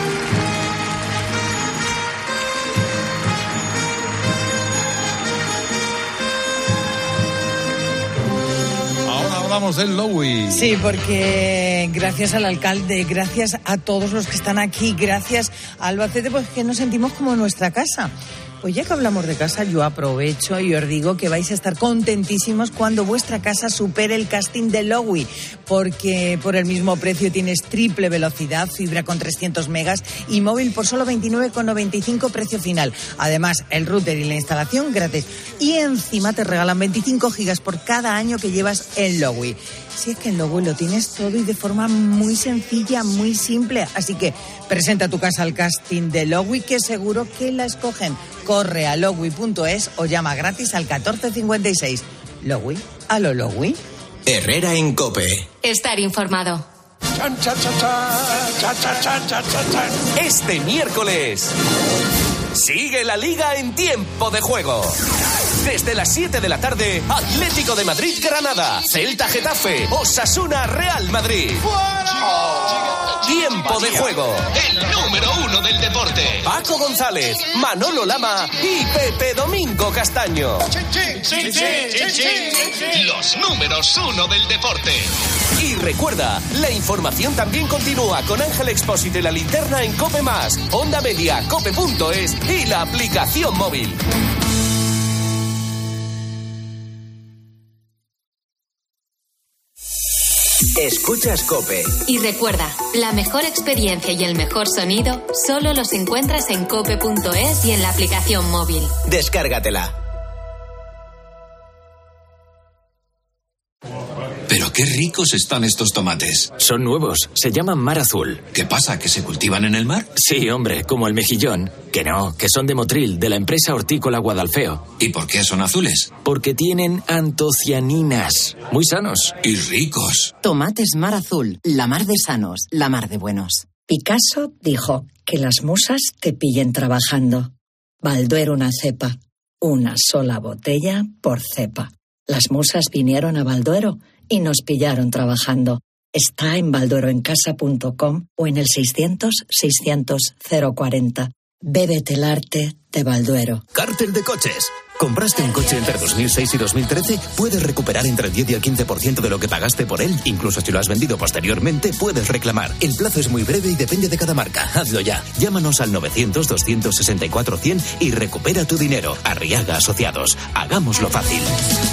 Hablamos del Lowy. Sí, porque gracias al alcalde, gracias a todos los que están aquí, gracias a Albacete, pues que nos sentimos como en nuestra casa. Pues ya que hablamos de casa, yo aprovecho y os digo que vais a estar contentísimos cuando vuestra casa supere el casting de Lowy, porque por el mismo precio tienes triple velocidad, fibra con trescientos megas y móvil por solo veintinueve con noventa y cinco precio final. Además, el router y la instalación gratis. Y encima te regalan veinticinco gigas por cada año que llevas en Lowy. Si es que en Lowy lo tienes todo y de forma muy sencilla, muy simple. Así que presenta tu casa al casting de Lowy, que seguro que la escogen. Corre a lowy punto es o llama gratis al catorce cincuenta y seis. Lowy, a lo Lowy. Herrera en COPE. Estar informado. Chan, chan, chan, chan, chan, chan, chan, chan, chan. Este miércoles sigue la Liga en tiempo de juego. Desde las siete de la tarde, Atlético de Madrid-Granada, Celta-Getafe, Osasuna-Real Madrid. Tiempo de juego. El número uno del deporte. Paco González, Manolo Lama y Pepe Domingo Castaño. Los números uno del deporte. Y recuerda, la información también continúa con Ángel Expósito y la linterna en COPE Más, Onda Media, cope punto es y la aplicación móvil. Escuchas COPE. Y recuerda, la mejor experiencia y el mejor sonido solo los encuentras en cope punto es y en la aplicación móvil. Descárgatela. Pero qué ricos están estos tomates. Son nuevos, se llaman Mar Azul. ¿Qué pasa, que se cultivan en el mar? Sí, hombre, como el mejillón. Que no, que son de Motril, de la empresa hortícola Guadalfeo. ¿Y por qué son azules? Porque tienen antocianinas. Muy sanos. Y ricos. Tomates Mar Azul, la mar de sanos, la mar de buenos. Picasso dijo que las musas te pillen trabajando. Balduero una cepa, una sola botella por cepa. Las musas vinieron a Balduero y nos pillaron trabajando. Está en baldueroencasa punto com o en el seiscientos, seiscientos, cero cuarenta. Bébete el arte de Balduero. Cártel de coches. ¿Compraste un coche entre dos mil seis y dos mil trece? Puedes recuperar entre el diez y el quince por ciento de lo que pagaste por él. Incluso si lo has vendido posteriormente, puedes reclamar. El plazo es muy breve y depende de cada marca. Hazlo ya. Llámanos al novecientos, doscientos sesenta y cuatro, cien y recupera tu dinero. Arriaga Asociados. Hagámoslo fácil.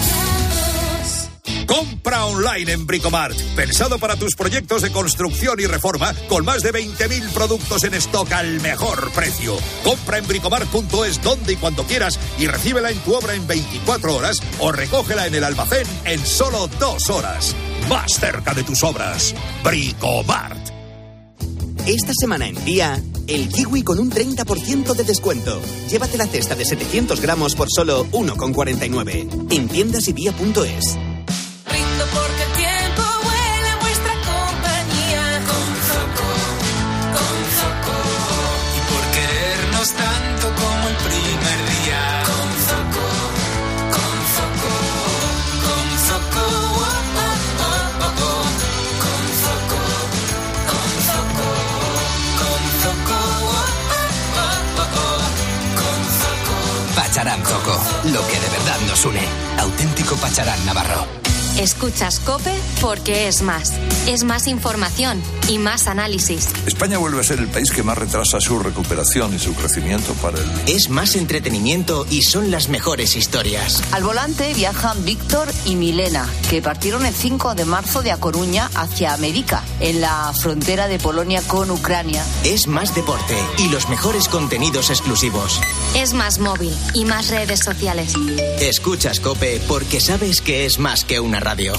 Compra online en Bricomart. Pensado para tus proyectos de construcción y reforma, con más de veinte mil productos en stock al mejor precio. Compra en bricomart punto es donde y cuando quieras y recíbela en tu obra en veinticuatro horas o recógela en el almacén en solo dos horas. Más cerca de tus obras. Bricomart. Esta semana en Día, el kiwi con un treinta por ciento de descuento. Llévate la cesta de setecientos gramos por solo uno con cuarenta y nueve. En tiendas y día punto es. Porque el tiempo vuela en vuestra compañía. Con Zoco, con Zoco. Y por querernos tanto como el primer día. Con Zoco, con Zoco, con Zoco. Oh, oh, oh, oh. Con Zoco, con Zoco, con Zoco. Oh, oh, oh, oh. Con Zoco. Pacharán Zoco, lo que de verdad nos une. Auténtico Pacharán Navarro. Escuchas COPE porque es más. Es más información y más análisis. España vuelve a ser el país que más retrasa su recuperación y su crecimiento para el... Es más entretenimiento y son las mejores historias. Al volante viajan Víctor y Milena, que partieron el cinco de marzo de A Coruña hacia América, en la frontera de Polonia con Ucrania. Es más deporte y los mejores contenidos exclusivos. Es más móvil y más redes sociales. Escuchas COPE porque sabes que es más que una radio.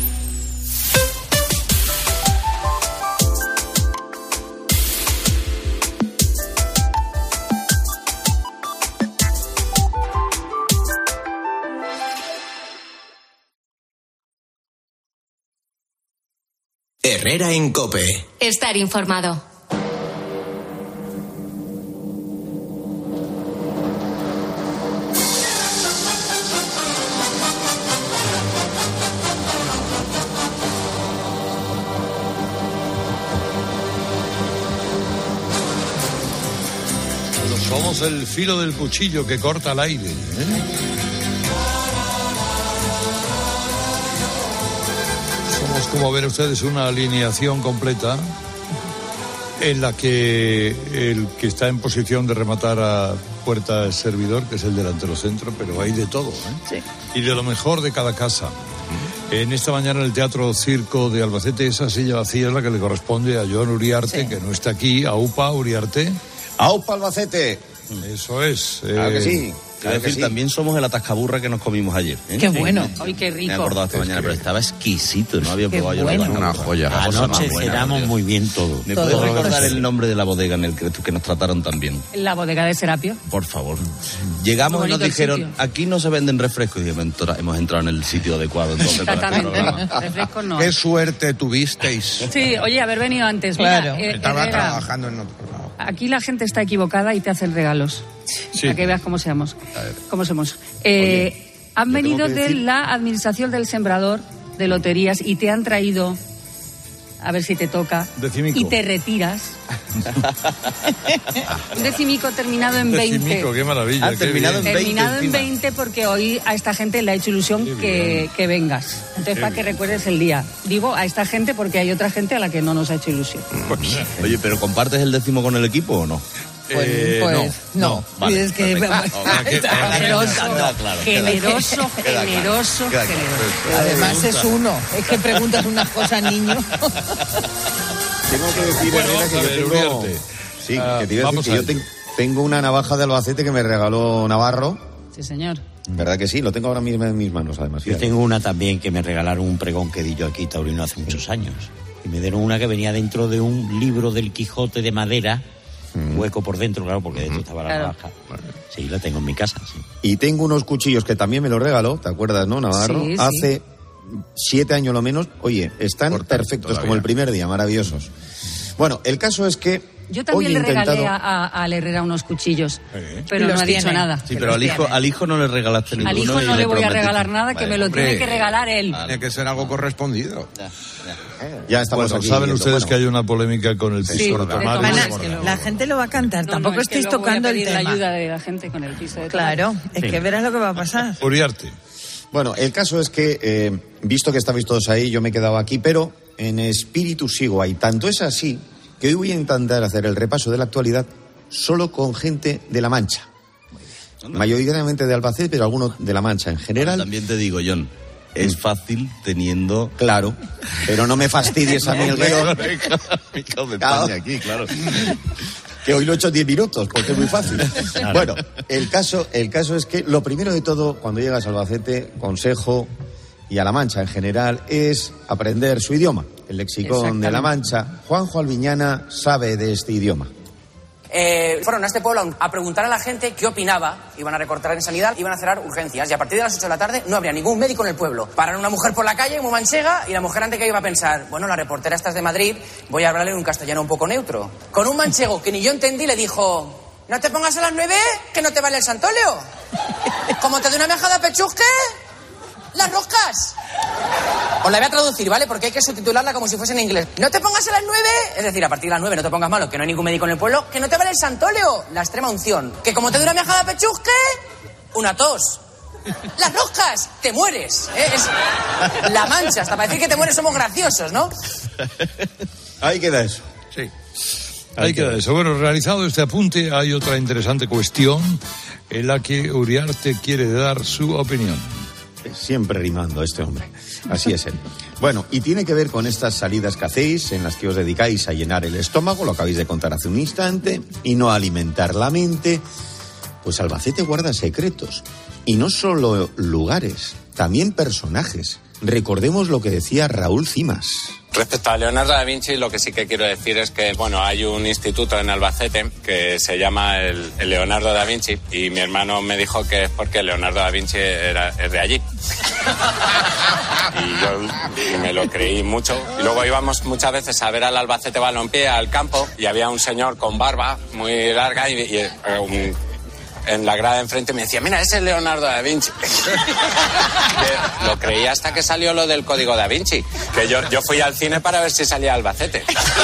Herrera en COPE. Estar informado. Somos el filo del cuchillo que corta el aire, ¿eh? Somos, como ven ustedes, una alineación completa en la que el que está en posición de rematar a puerta es servidor, que es el delantero centro, pero hay de todo, ¿eh? Sí. Y de lo mejor de cada casa. En esta mañana en el Teatro Circo de Albacete, esa silla vacía es la que le corresponde a Joan Uriarte, sí, que no está aquí. Aupa, Uriarte. ¡Aupa, Albacete! Eso es. Claro eh, que sí. Claro es decir, que sí. También somos el atascaburra que nos comimos ayer, ¿eh? ¡Qué bueno! Sí. ¡Ay, qué rico! Me he acordado esta mañana, pero estaba exquisito. No había probado bueno. yo una joya. Anoche cenamos muy bien todo. ¿Me puedes recordar el nombre de la bodega en el que, que nos trataron tan bien? La bodega de Serapio. Por favor. Llegamos y nos dijeron, aquí no se venden refrescos. Y hemos entrado en el sitio adecuado. Entonces, exactamente. Refrescos no. Qué suerte tuvisteis. Sí, oye, haber venido antes. Claro. Mira, eh, Estaba Herrera, trabajando en otro lado. Aquí la gente está equivocada y te hacen regalos. Sí. Para que veas cómo seamos. Cómo somos. Eh, Han venido de decir... la Administración del Sembrador de Loterías y te han traído, a ver si te toca, Decimico. y te retiras. Un decimico terminado en veinte. Decimico, qué maravilla. Ha terminado en veinte. Terminado en encima. veinte porque hoy a esta gente le ha hecho ilusión que, que vengas. Entonces, Qué para que bien. recuerdes el día. Digo a esta gente porque hay otra gente a la que no nos ha hecho ilusión. Oye, ¿pero compartes el décimo con el equipo o no? Pues, Eh, pues no. no, vale, es que perfecto. Habrá que- habrá que Generoso, Queda claro, generoso, queda claro. generoso, Queda claro. generoso. además es uno. Es que preguntas unas cosas, niño. Tengo que decir, Bueno, Herrera, que a yo ver, tengo... Uriarte. Sí, Ah, que te iba a vamos decir que a yo ello. ten- tengo una navaja de Albacete que me regaló Navarro. Sí, señor. ¿Verdad que sí? Lo tengo ahora mismo en mis manos, además. Yo tengo una también que me regalaron un pregón que di yo aquí, taurino, hace muchos años. Y me dieron una que venía dentro de un libro del Quijote de madera, Mm. hueco por dentro, claro, porque dentro estaba la Claro. navaja. Sí, la tengo en mi casa, sí. Y tengo unos cuchillos que también me los regaló, ¿te acuerdas, no, Navarro? Sí, sí. Hace siete años lo menos. Oye, están Cortan perfectos todavía. como el primer día, maravillosos. Bueno, el caso es que Yo hoy también he le regalé intentado... a, a, al Herrera unos cuchillos, Sí. pero Y no los ha dicho tiene. nada. Sí, pero al hijo, al hijo no le regalaste ninguno. Al hijo y no le voy a prometiste. regalar nada, que Vale. me lo tiene Hombre. que regalar él. Tiene que ser algo correspondido. Ya estamos Bueno, aquí saben viendo. ustedes Bueno, que hay una polémica con el Sí, piso de de Tomás. Tomás. Ana, es que luego- la gente lo va a cantar. No, Tampoco no, es que estáis luego voy a tocando el pedir tema. la ayuda de la gente con el piso de Claro, es Sí. que verás lo que va a pasar. Uriarte. Bueno, el caso es que, eh, visto que estabais todos ahí, yo me he quedado aquí, pero en espíritu sigo ahí. Tanto es así que hoy voy a intentar hacer el repaso de la actualidad solo con gente de La Mancha. Mayoritariamente de Albacete, pero algunos de La Mancha en general. También te digo, John, es fácil teniendo... Claro, pero no me fastidies a mí el guión. Pico de Claro. España aquí, claro. Que hoy lo he hecho en diez minutos, porque es muy fácil. Claro. Bueno, el caso, el caso es que lo primero de todo, cuando llegas a Albacete, consejo, y a La Mancha en general, es aprender su idioma. El lexicón de La Mancha. Juanjo Albiñana sabe de este idioma. Eh, fueron a este pueblo a preguntar a la gente qué opinaba. Iban a recortar en sanidad, iban a cerrar urgencias. Y a partir de las ocho de la tarde no habría ningún médico en el pueblo. Paran una mujer por la calle, muy manchega, y la mujer antes que iba a pensar, bueno, la reportera esta es de Madrid, voy a hablarle en un castellano un poco neutro. Con un manchego que ni yo entendí le dijo, no te pongas a las nueve, que no te vale el santolio. Como te doy una mejada pechusque, las roscas. Os la voy a traducir, ¿vale? Porque hay que subtitularla como si fuese en inglés. No te pongas a las nueve, es decir, a partir de las nueve no te pongas malo, que no hay ningún médico en el pueblo, que no te vale el santolio, la extrema unción. Que como te dé una viajada pechusque, una tos. Las roscas, te mueres. ¿eh? Es La Mancha, hasta para decir que te mueres somos graciosos, ¿no? Ahí queda eso. Sí. Ahí queda eso. Bueno, realizado este apunte, hay otra interesante cuestión en la que Uriarte quiere dar su opinión. Siempre rimando este hombre. Así es él. Bueno, y tiene que ver con estas salidas que hacéis, en las que os dedicáis a llenar el estómago, lo acabáis de contar hace un instante, y no a alimentar la mente. Pues Albacete guarda secretos. Y no solo lugares, también personajes. Recordemos lo que decía Raúl Cimas. Respecto a Leonardo da Vinci, lo que sí que quiero decir es que, bueno, hay un instituto en Albacete que se llama el, el Leonardo da Vinci y mi hermano me dijo que es porque Leonardo da Vinci era, es de allí. Y yo y me lo creí mucho. Y luego íbamos muchas veces a ver al Albacete Balompié al campo y había un señor con barba muy larga y, y eh, un... en la grada de enfrente me decía, mira, ese es Leonardo da Vinci. Lo creí hasta que salió lo del Código da Vinci, que yo, yo fui al cine para ver si salía Albacete.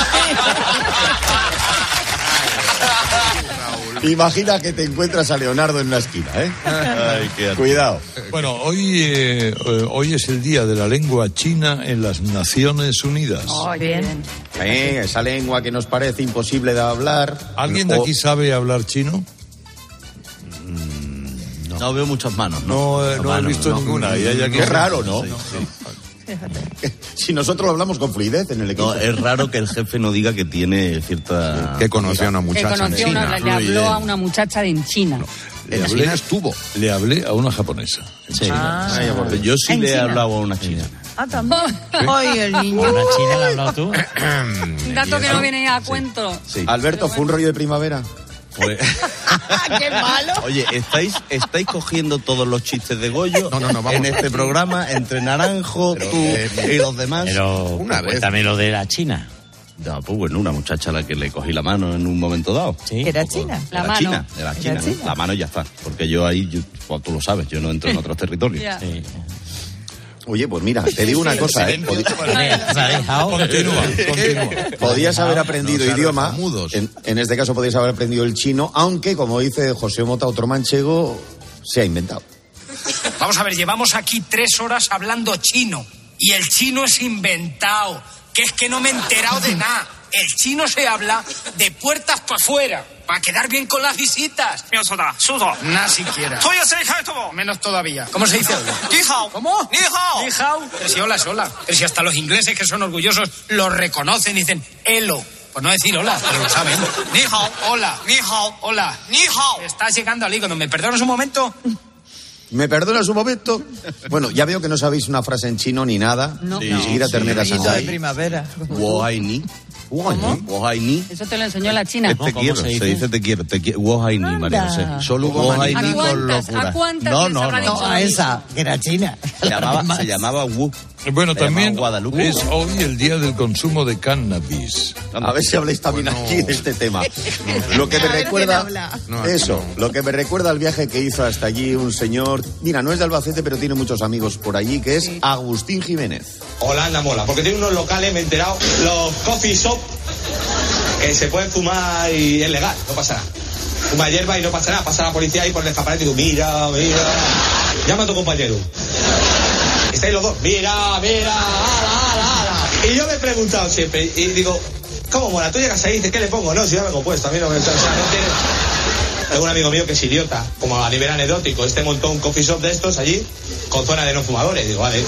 Imagina que te encuentras a Leonardo en una esquina, ¿eh? Ay, qué Cuidado. Bueno, hoy, eh, hoy es el Día de la Lengua China en las Naciones Unidas. Oh, bien. Eh, esa lengua que nos parece imposible de hablar. ¿Alguien de O- aquí sabe hablar chino? No veo muchas manos. No, No, eh, no he manos, visto no. ninguna. Y hay aquí Qué raro, ¿no? Sí, sí. Si nosotros lo hablamos con fluidez en el equipo. No, es raro que el jefe no diga que tiene cierta... Que conoció a una Que muchacha en conoció una, China. le habló a una muchacha de en China. Le En hablé, China estuvo. le hablé a una japonesa. Sí. Ah. Yo sí ¿En le he China? hablado a una china. Ah, también. Ay, el niño. ¿Una china la has hablado tú? Un dato que no viene a cuento. Sí. Alberto, ¿fue un rollo de primavera? Pues- ¡Qué malo! Oye, ¿estáis, ¿estáis cogiendo todos los chistes de Goyo No, no, no, vamos. en este programa entre Naranjo, tú eh, y los demás? Pero Una vez. cuéntame lo de la China. Ya, pues bueno, una muchacha a la que le cogí la mano en un momento dado. Sí. ¿Era china? La mano. China, era china, China. ¿no? La mano ya está. Porque yo ahí, yo, pues, tú lo sabes, yo no entro en otros territorios. Ya. Sí. Oye, pues mira, te digo una cosa, ¿eh? Pod- Continúa, continúa. Podías haber aprendido No sean idioma, tartamudos. en, en este caso podías haber aprendido el chino, aunque, como dice José Mota, otro manchego, se ha inventado. Vamos a ver, llevamos aquí tres horas hablando chino. Y el chino es inventado. Que es que no me he enterado de nada. El chino se habla de puertas para afuera. Para quedar bien con las visitas. Nada siquiera. Menos todavía. ¿Cómo se dice hola? Ni hao. ¿Cómo? Ni hao. Ni hao. Pero si hola es hola. Pero si hasta los ingleses, que son orgullosos, lo reconocen y dicen hello. Pues no decir hola, pero lo saben. Ni hao. Hola. Ni hao. Hola. Ni hao. Estás llegando al icono. ¿Me perdonas un momento? ¿Me perdonas un momento? Bueno, ya veo que no sabéis una frase en chino ni nada. No. Ni siquiera ternera Hizo de sandai. primavera. Wohaini. Wohaini. Eso te lo enseñó la China. Te quiero, se dice? se dice te quiero, te quiero. Wohaini, María José. Solo hubo Wohaini ¿A con cuántas? locura. ¿A cuántas No, les no, habrá no. dicho No, lo a mismo? esa, que era china. Se llamaba, se llamaba Wu. Bueno, Se también llamaba Guadalupe. es hoy el día del consumo de cannabis. A ver si habláis también Bueno. aquí de este tema. Lo que me A ver quién recuerda, habla. No, aquí eso, no. lo que me recuerda al viaje que hizo hasta allí un señor, mira, no es de Albacete, pero tiene muchos amigos por allí, que es Agustín Jiménez. Holanda mola, porque tiene unos locales, me he enterado, los coffee shop, que se pueden fumar y es legal, no pasa nada. Fuma hierba y no pasa nada, pasa la policía ahí por el escaparate y digo, mira, mira, llama a tu compañero. Estáis los dos, mira, mira, ala, ala, ala. Y yo me he preguntado siempre, y digo, ¿cómo mola? Tú llegas ahí y dices, ¿qué le pongo? No, si ya vengo puesto, a mí no me... O sea, no tiene... Hay un amigo mío que es idiota, como a nivel anecdótico, este montó un coffee shop de estos allí, con zona de no fumadores, digo, vale.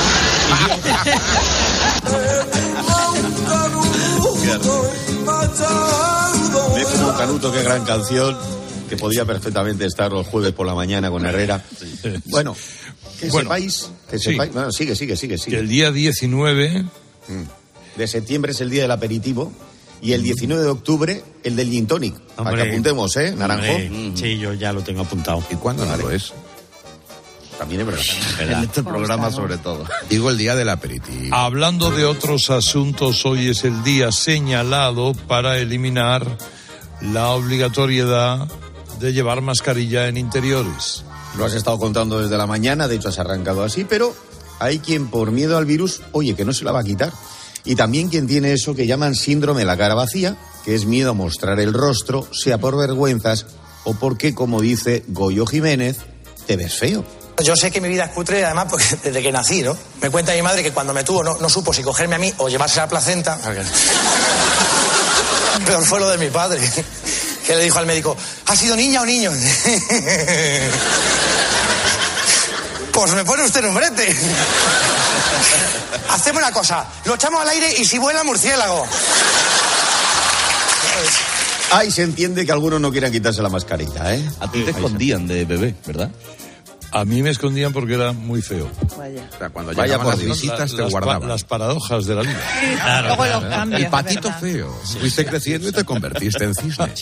Me como un canuto, qué gran canción, que podía perfectamente estar los jueves por la mañana con Herrera. Bueno, que Bueno, sepáis, que sí. sepáis, bueno, sigue, sigue, sigue, Que sigue. el día diecinueve De septiembre es el día del aperitivo y el diecinueve de octubre el del gin tonic. Para Hombre, que apuntemos, ¿eh, Naranjo? Hombre, sí, yo ya lo tengo apuntado. ¿Y cuándo no lo es? También es verdad. En este programa sobre todo. Digo el día del aperitivo. Hablando de otros asuntos, hoy es el día señalado para eliminar la obligatoriedad de llevar mascarilla en interiores. Lo has estado contando desde la mañana, de hecho has arrancado así, pero hay quien por miedo al virus, oye, que no se la va a quitar. Y también quien tiene eso que llaman síndrome de la cara vacía, que es miedo a mostrar el rostro, sea por vergüenzas o porque, como dice Goyo Jiménez, te ves feo. Yo sé que mi vida es cutre, además, porque desde que nací, ¿no? Me cuenta mi madre que cuando me tuvo no, no supo si cogerme a mí o llevarse la placenta. Peor fue lo de mi padre, que le dijo al médico, ¿ha sido niña o niño? Pues me pone usted un brete. Hacemos una cosa, lo echamos al aire y si vuela, murciélago. Ay, se entiende que algunos no quieran quitarse la mascarilla, ¿eh? A ti te escondían de bebé, ¿verdad? A mí me escondían porque era muy feo. Vaya. O sea, cuando Vaya llegaban por las Dios. visitas La- te las pa- guardaban. Las paradojas de la vida. Claro, Luego los cambios, El de patito verdad. feo. Fuiste creciendo y te convertiste en cisne.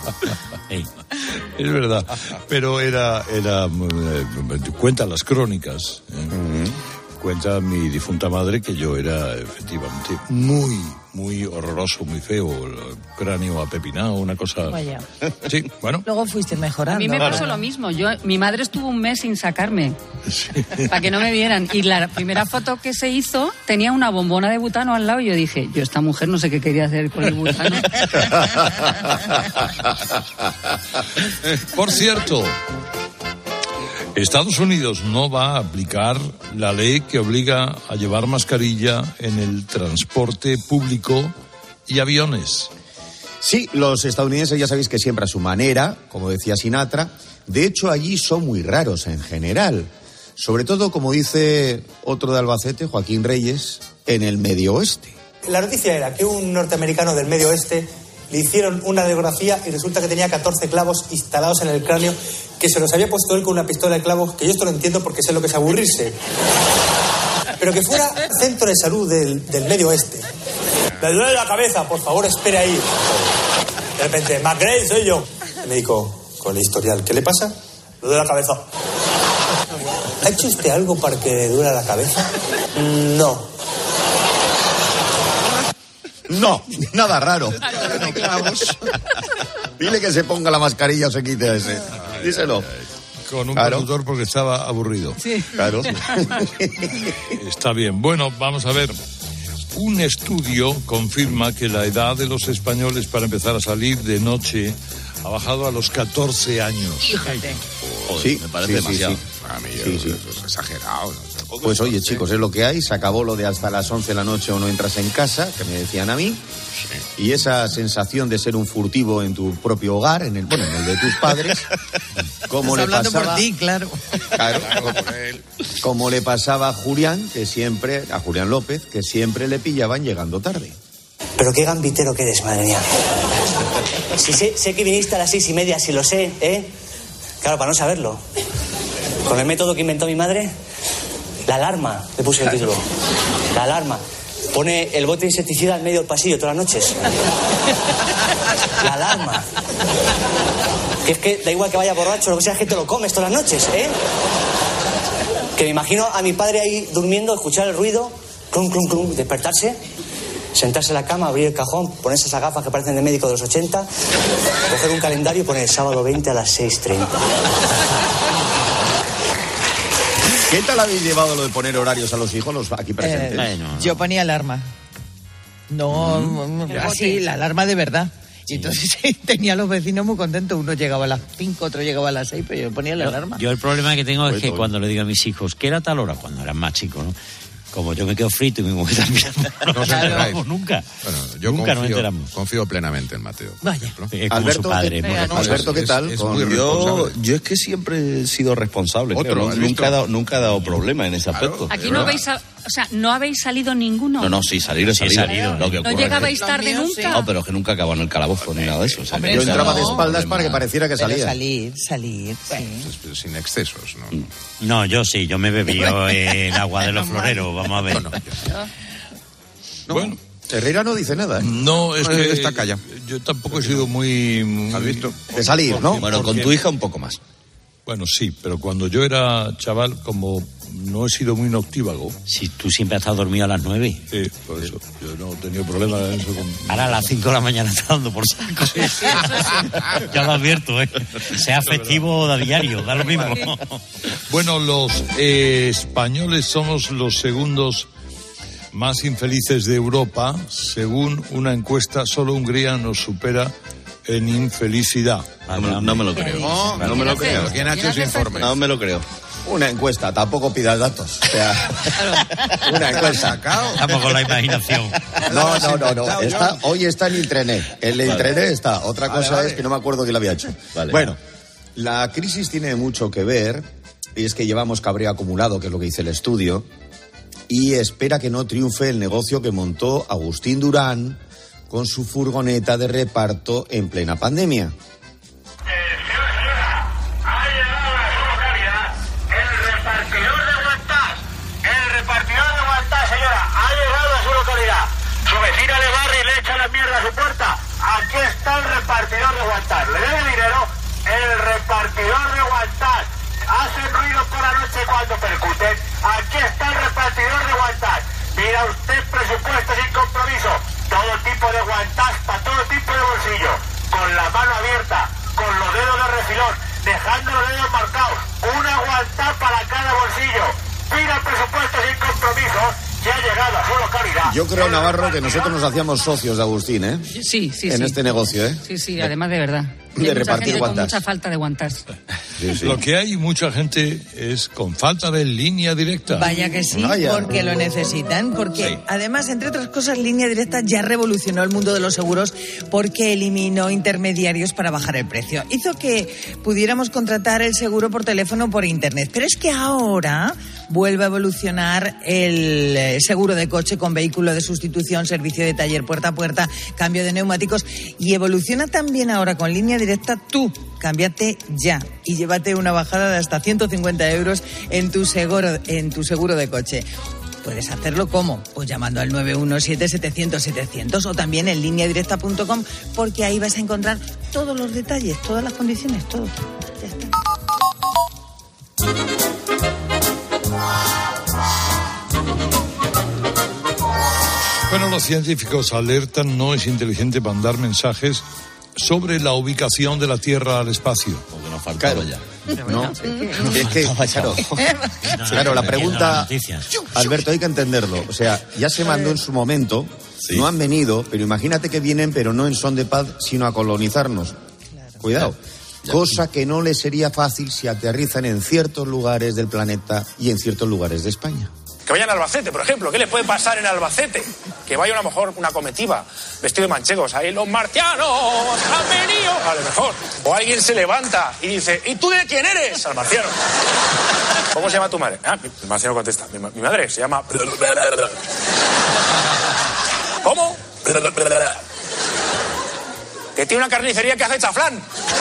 Es verdad. Pero era, era eh, cuentan las crónicas. ¿eh? Cuenta mi difunta madre que yo era efectivamente muy, muy horroroso, muy feo, el cráneo apepinado, una cosa. Vaya. Sí, bueno. Luego fuiste mejorando. A mí me Claro. pasó lo mismo. Yo, mi madre estuvo un mes sin sacarme para que no me vieran. Y la primera foto que se hizo tenía una bombona de butano al lado y yo dije, yo esta mujer no sé qué quería hacer con el butano. Por cierto, Estados Unidos no va a aplicar la ley que obliga a llevar mascarilla en el transporte público y aviones. Sí, los estadounidenses ya sabéis que siempre a su manera, como decía Sinatra. De hecho, allí son muy raros en general. Sobre todo, como dice otro de Albacete, Joaquín Reyes, en el Medio Oeste. La noticia era que un norteamericano del Medio Oeste le hicieron una radiografía y resulta que tenía catorce clavos instalados en el cráneo que se los había puesto él con una pistola de clavos, que yo esto lo entiendo porque sé lo que es aburrirse. Pero que fuera centro de salud del, del Medio Oeste. Me duele la cabeza, por favor, espere ahí. De repente, McGray, soy yo. El médico, con el historial, ¿qué le pasa? Me duele la cabeza. ¿Ha hecho usted algo para que le duela la cabeza? No. No, nada raro. Dile que se ponga la mascarilla o se quite ese. Díselo. Con un Claro. conductor porque estaba aburrido. Sí. Claro. Está bien. Bueno, vamos a ver. Un estudio confirma que la edad de los españoles para empezar a salir de noche ha bajado a los catorce años. Fíjate. Sí, me parece sí, sí, demasiado. sí. A mí Sí, sí. eso es exagerado. ¿no? Pues oye, chicos, es lo que hay. Se acabó lo de hasta las once de la noche o no entras en casa, que me decían a mí. Y esa sensación de ser un furtivo en tu propio hogar, en el, bueno, en el de tus padres, como Estás le hablando pasaba, por ti, claro. claro, como le pasaba a Julián, que siempre, a Julián López, que siempre le pillaban llegando tarde. Pero qué gambitero que eres, madre mía. Si sé, sé que viniste a las seis y media, si lo sé, ¿eh? Claro, para no saberlo. Con el método que inventó mi madre, la alarma, le puse el título. La alarma. Pone el bote de insecticida en medio del pasillo todas las noches. La alarma. Que es que da igual que vaya borracho, lo que sea, es que te lo comes todas las noches, ¿eh? Que me imagino a mi padre ahí durmiendo, escuchar el ruido, clum, clum, clum, despertarse, sentarse en la cama, abrir el cajón, ponerse esas gafas que parecen de médico de los ochenta, coger un calendario y poner sábado veinte a las seis treinta. ¿Qué tal habéis llevado lo de poner horarios a los hijos, los aquí presentes? Eh, yo ponía alarma. No, Mm. así, la alarma de verdad. Y entonces tenía a los vecinos muy contentos. Uno llegaba a las cinco, otro llegaba a las seis, pero yo ponía la alarma. Yo el problema que tengo es Pues que todo. cuando le digo a mis hijos, ¿qué era tal hora? Cuando eran más chicos, ¿no? Como yo me quedo frito y mi mujer también. No os enteráis. nunca. Bueno, yo Nunca nos confío, enteramos. confío plenamente en Mateo. Vaya. Es como su padre. ¿qué- muy Alberto, responsable. ¿qué tal? Es Con- muy yo- responsable. Yo es que siempre he sido responsable. Otro, creo, ¿no? ¿has visto? Nunca, he dado, nunca he dado problema en ese aspecto. Aquí no habéis, sa- o sea, no habéis salido ninguno. No, no, sí, salir he Sí, he salido. salido. Lo que ¿No ocurre llegabais es tarde nunca? No, pero es que nunca acabo en el calabozo ni nada de eso. O sea, Hombre, que Yo nunca entraba he de dado espaldas problema. para que pareciera que Pero salía. salir, salir, sí. Pues sin excesos, ¿no? No, yo sí, yo me bebí el agua de los floreros, vamos a ver. Bueno, Herrera no dice nada, ¿eh? No, es No, que está callado. yo tampoco he sido muy... ¿Has visto? De salir, ¿no? Bueno, con tu hija un poco más. Bueno, sí, pero cuando yo era chaval, como no he sido muy noctívago... Si tú siempre has estado dormido a las nueve. Sí, por eso. Yo no he tenido problema en eso. Con... Ahora a las cinco de la mañana está dando por saco. Ya lo advierto, ¿eh? Sea festivo o de diario, da lo mismo. Bueno, los eh, españoles somos los segundos más infelices de Europa. Según una encuesta, solo Hungría nos supera en infelicidad. No me, no me lo creo. No, no me lo creo. ¿Quién ha hecho ese informe? No me lo creo. Una encuesta, tampoco pidas datos. O sea, una encuesta. Estamos con la imaginación. No, no, no, no. Inventado Está, yo. hoy está en Intranet. El de Vale. Intranet está. Otra Vale, cosa vale. es que no me acuerdo quién lo había hecho. Vale. Bueno, la crisis tiene mucho que ver. Y es que llevamos cabreo acumulado, que es lo que dice el estudio. Y espera que no triunfe el negocio que montó Agustín Durán con su furgoneta de reparto en plena pandemia. El repartidor de Guantás, señora, ha llegado a su localidad. Su vecina le barre y le echa la mierda a su puerta. Aquí está el repartidor de Guantás. ¿Le debe dinero? El repartidor de Guantás. Hace ruido por la noche cuando percuten. Aquí está el repartidor de Guantás. Mira usted presupuesto sin compromiso. Todo tipo de Guantás para todo tipo de bolsillo. Con la mano abierta, con los dedos de refilón, dejando los dedos marcados. Una Guantás para cada bolsillo. Pida presupuesto sin compromiso. Ya ha llegado a su localidad. Yo creo, Navarro, que nosotros nos hacíamos socios de Agustín, ¿eh? Sí, sí, En sí. este negocio, ¿eh? Sí, sí, además de verdad. De Hay mucha repartir gente con guantas. mucha falta de guantas. Sí, sí. Lo que hay mucha gente es con falta de línea directa. Vaya que sí, Vaya. porque lo necesitan, porque además, entre otras cosas, Línea Directa ya revolucionó el mundo de los seguros porque eliminó intermediarios para bajar el precio. Hizo que pudiéramos contratar el seguro por teléfono o por internet, pero es que ahora vuelve a evolucionar el eh, seguro de coche con vehículo de sustitución, servicio de taller puerta a puerta, cambio de neumáticos, y evoluciona también ahora con Línea Directa tú. Cámbiate ya y llévate una bajada de hasta ciento cincuenta euros en tu seguro, en tu seguro de coche. Puedes hacerlo ¿cómo? Pues llamando al nueve uno siete, setecientos, setecientos o también en línea directa punto com, porque ahí vas a encontrar todos los detalles, todas las condiciones, todo. Ya está. Bueno, los científicos alertan, no es inteligente mandar mensajes sobre la ubicación de la Tierra al espacio. Porque nos faltaba Claro. ya. No, es que, claro, claro, la pregunta, Alberto, hay que entenderlo. O sea, ya se mandó en su momento, Sí. no han venido, pero imagínate que vienen, pero no en son de paz, sino a colonizarnos. Cuidado. Cosa que no les sería fácil si aterrizan en ciertos lugares del planeta y en ciertos lugares de España. Que vayan a Albacete, por ejemplo. ¿Qué les puede pasar en Albacete? Que vaya a lo mejor una comitiva vestido de manchegos. Ahí los marcianos han venido. A lo mejor. O alguien se levanta y dice, ¿y tú de quién eres? Al marciano. ¿Cómo se llama tu madre? Ah, el marciano contesta. Mi, mi madre se llama... ¿Cómo? Que tiene una carnicería que hace chaflán.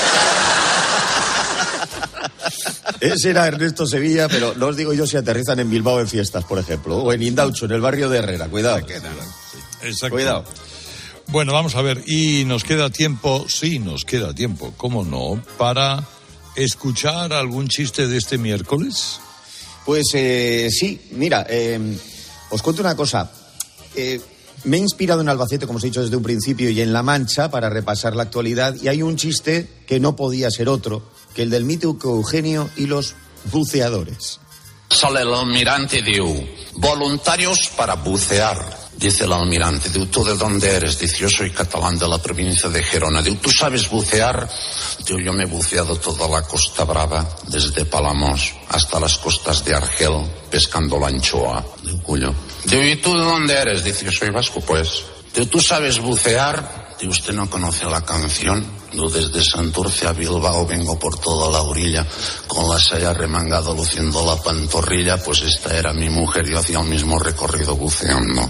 Ese era Ernesto Sevilla, pero no os digo yo si aterrizan en Bilbao en fiestas, por ejemplo, o en Indaucho, en el barrio de Herrera. Cuidado. Exacto. Cuidado. Bueno, vamos a ver, y nos queda tiempo, sí, nos queda tiempo, cómo no, para escuchar algún chiste de este miércoles. Pues eh, sí, mira, eh, os cuento una cosa. Eh, me he inspirado en Albacete, como os he dicho desde un principio, y en La Mancha para repasar la actualidad, y hay un chiste que no podía ser otro que el del mítico Eugenio y los buceadores. Sale el almirante y diu, voluntarios para bucear. Dice el almirante, diu, ¿tú de dónde eres? Dice, yo soy catalán de la provincia de Gerona. Diu, ¿tú sabes bucear? Diu, yo me he buceado toda la Costa Brava, desde Palamos hasta las costas de Argel, pescando la anchoa. Diu, cuyo. Diu, ¿y tú de dónde eres? Dice, yo soy vasco, pues. Diu, ¿tú sabes bucear? Diu, ¿usted no conoce la canción? Diu, desde Santurce a Bilbao vengo por toda la orilla, con la saya remangada luciendo la pantorrilla, pues esta era mi mujer, yo hacía el mismo recorrido buceando.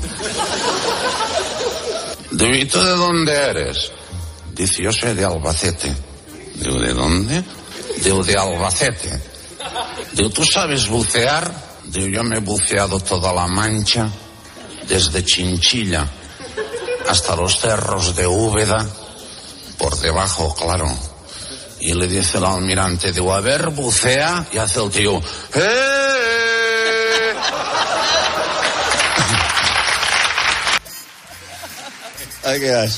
Diu, ¿y tú de dónde eres? Dice, yo soy de Albacete. Diu, ¿de dónde? Diu, de Albacete. Diu, ¿tú sabes bucear? Diu, yo me he buceado toda la Mancha, desde Chinchilla hasta los cerros de Úbeda, por debajo, claro. Y le dice el almirante, digo, a ver, bucea, y hace el tío, ¡eh! Ahí quedas.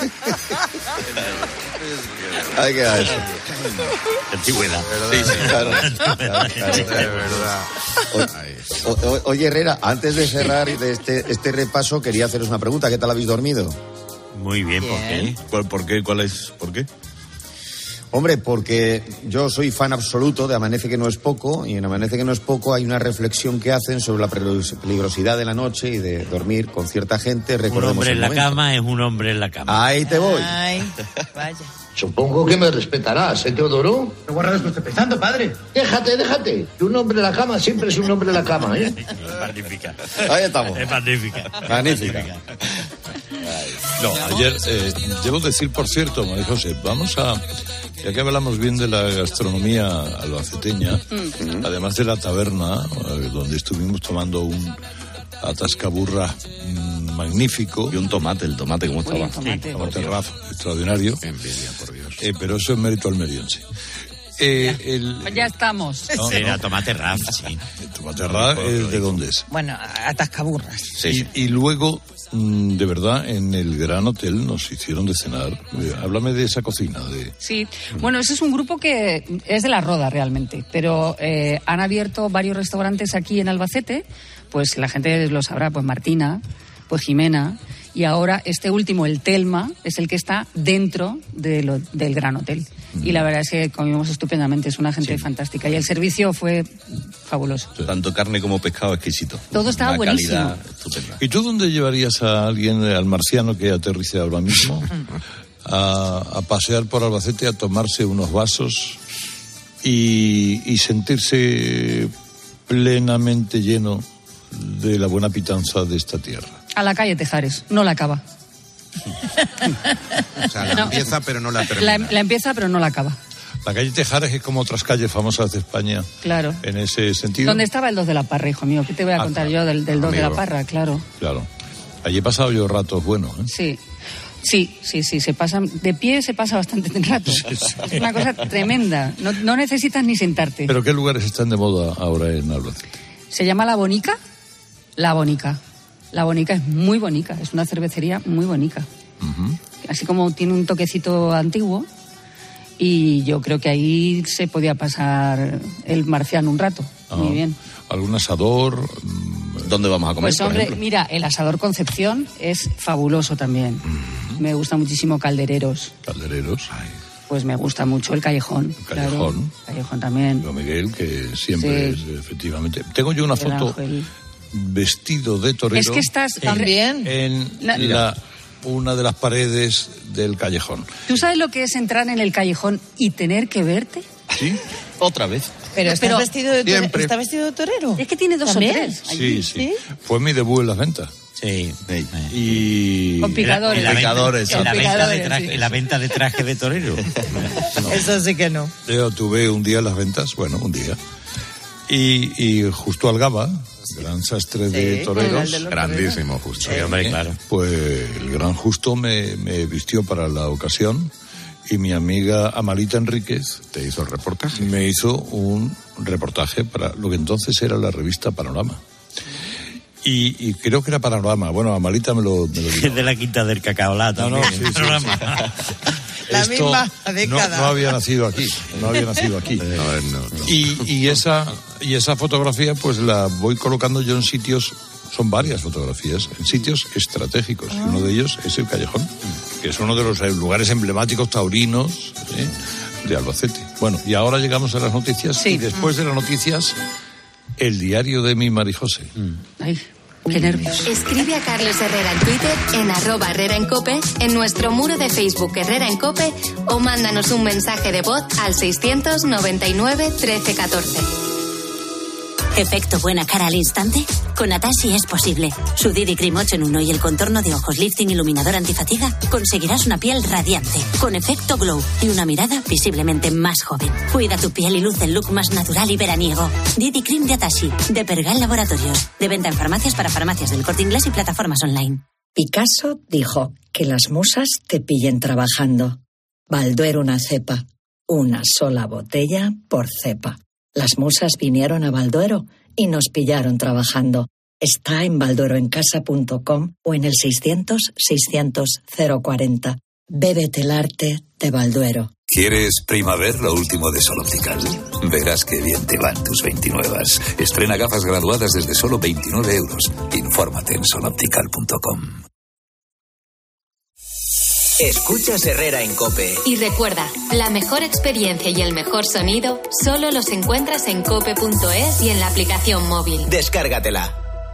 Ahí quedas. Antigüedad. Sí, sí, claro. Claro, claro, de verdad. O, o, oye, Herrera, antes de cerrar de este, este repaso, quería haceros una pregunta. ¿Qué tal habéis dormido? Muy bien, ¿por qué? ¿Cuál, por qué? ¿Cuál es? ¿Por qué? Hombre, porque yo soy fan absoluto de Amanece que no es poco, y en Amanece que no es poco hay una reflexión que hacen sobre la peligrosidad de la noche y de dormir con cierta gente. Un Recordemos hombre el en la momento. cama es un hombre en la cama. Ahí te voy. Ay, vaya. Supongo que me respetarás, ¿eh, Teodoro? ¿Qué guarradas tú estás pensando, padre? Déjate, déjate. Que un hombre en la cama siempre es un hombre en la cama, ¿eh? Magnífica. Ahí estamos. Es magnífica. Magnífica. No, ayer, eh, debo decir, por cierto, María José, vamos a, ya que hablamos bien de la gastronomía albaceteña, Mm. además de la taberna, eh, donde estuvimos tomando un atascaburra mm, magnífico. Y un tomate, el tomate como estaba. Uy, tomate. Tomate Rafa, extraordinario. Envidia, por Dios. Eh, pero eso es mérito almeriense. Eh, el, Pues ya estamos. No, Era no. tomate raf, sí. el tomate Rafa es de dónde es. Bueno, atascaburras. Sí, sí. Y, y luego, mm, de verdad, en el Gran Hotel nos hicieron de cenar. Eh, háblame de esa cocina. De... Sí, bueno, ese es un grupo que es de la Roda realmente, pero eh, han abierto varios restaurantes aquí en Albacete, pues la gente lo sabrá, pues Martina, pues Jimena, y ahora este último, el Telma, es el que está dentro de lo, del Gran Hotel. Y la verdad es que comimos estupendamente, es una gente Sí. fantástica y el servicio fue fabuloso. Tanto carne como pescado exquisito. Todo estaba Una buenísimo. calidad estupenda. ¿Y tú dónde llevarías a alguien, al marciano que aterrice ahora mismo, a, a pasear por Albacete, a tomarse unos vasos y, y sentirse plenamente lleno de la buena pitanza de esta tierra? A la calle Tejares, no la acaba. O sea, la No. empieza pero no la termina. La, la empieza pero no la acaba. La calle Tejares es como otras calles famosas de España Claro. en ese sentido. ¿Dónde estaba el dos de la Parra, hijo mío? ¿Qué te voy a Ah, contar claro. yo del, del dos de la Amigo. Parra? Claro. Claro. Allí he pasado yo ratos buenos, ¿eh? Sí. Sí, sí, sí, se pasan, de pie se pasa bastante rato. Es una cosa tremenda. No, no necesitas ni sentarte. ¿Pero qué lugares están de moda ahora en Albacete? ¿Se llama La Bonica? La Bonica. La Bonica es muy bonita, es una cervecería muy bonita. Uh-huh. Así como tiene un toquecito antiguo, y yo creo que ahí se podía pasar el marciano un rato. Ah, muy bien. ¿Algún asador? ¿Dónde vamos a comer? Pues hombre, mira, el asador Concepción es fabuloso también. Uh-huh. Me gusta muchísimo Caldereros. Caldereros, ay. Pues me gusta mucho el Callejón. El Callejón. Claro, Callejón también. Don Miguel, que siempre sí. es, efectivamente. Tengo yo una el foto Ángel. Vestido de torero. Es que estás también en la, la, una de las paredes del Callejón. ¿Tú sabes lo que es entrar en el Callejón y tener que verte? Sí, otra vez. Pero ¿estás Pero, vestido de torero? ¿Está vestido de torero? Es que tiene dos ¿También? o tres. Sí, sí, sí. Fue mi debut en las ventas. Sí. Y... Con picadores. En la, picadores, en la, con venta, picadores, de traje, sí. en la venta de traje de torero. No. Eso sí que no. Yo tuve un día las ventas, bueno, un día. Y, y Justo Algaba, gran sastre sí, de toreros. De grandísimo Justo. Sí, hombre, claro. Pues el gran Justo me, me vistió para la ocasión. Y mi amiga Amalita Enríquez... ¿Te hizo el reportaje? Me hizo un reportaje para lo que entonces era la revista Panorama. Y, y creo que era Panorama. Bueno, Amalita me lo, me lo dijo. Es de la Quinta del Cacaolá también. No, no, sí, sí, sí. La Esto misma década. No, no había nacido aquí. No había nacido aquí. No, no, no. Y, y, esa, y esa fotografía pues la voy colocando yo en sitios... Son varias fotografías, en sitios estratégicos. Y uno de ellos es el Callejón, que es uno de los lugares emblemáticos taurinos ¿eh? de Albacete. Bueno, y ahora llegamos a las noticias. Sí. Y después de las noticias, el diario de mi Marijose. Ay, qué nervios. Escribe a Carlos Herrera en Twitter, en arroba Herrera en Cope, en nuestro muro de Facebook Herrera en Cope, o mándanos un mensaje de voz al seiscientos noventa y nueve trece catorce. ¿Efecto buena cara al instante? Con Atashi es posible. Su D D Cream ocho en uno y el contorno de ojos lifting iluminador antifatiga conseguirás una piel radiante, con efecto glow y una mirada visiblemente más joven. Cuida tu piel y luce el look más natural y veraniego. D D Cream de Atashi, de Pergal Laboratorios. De venta en farmacias para farmacias del Corte Inglés y plataformas online. Picasso dijo que las musas te pillen trabajando. Balduero una cepa. Una sola botella por cepa. Las musas vinieron a Balduero y nos pillaron trabajando. Está en baldueroencasa punto com o en el seiscientos seiscientos cero cuarenta. Bébete el arte de Balduero. ¿Quieres Primaver, lo último de Sol Optical? Verás qué bien te van tus veintinuevas. Estrena gafas graduadas desde solo veintinueve euros. Infórmate en sol optical punto com. Escuchas Herrera en Cope. Y recuerda, la mejor experiencia y el mejor sonido solo los encuentras en cope punto es y en la aplicación móvil. Descárgatela.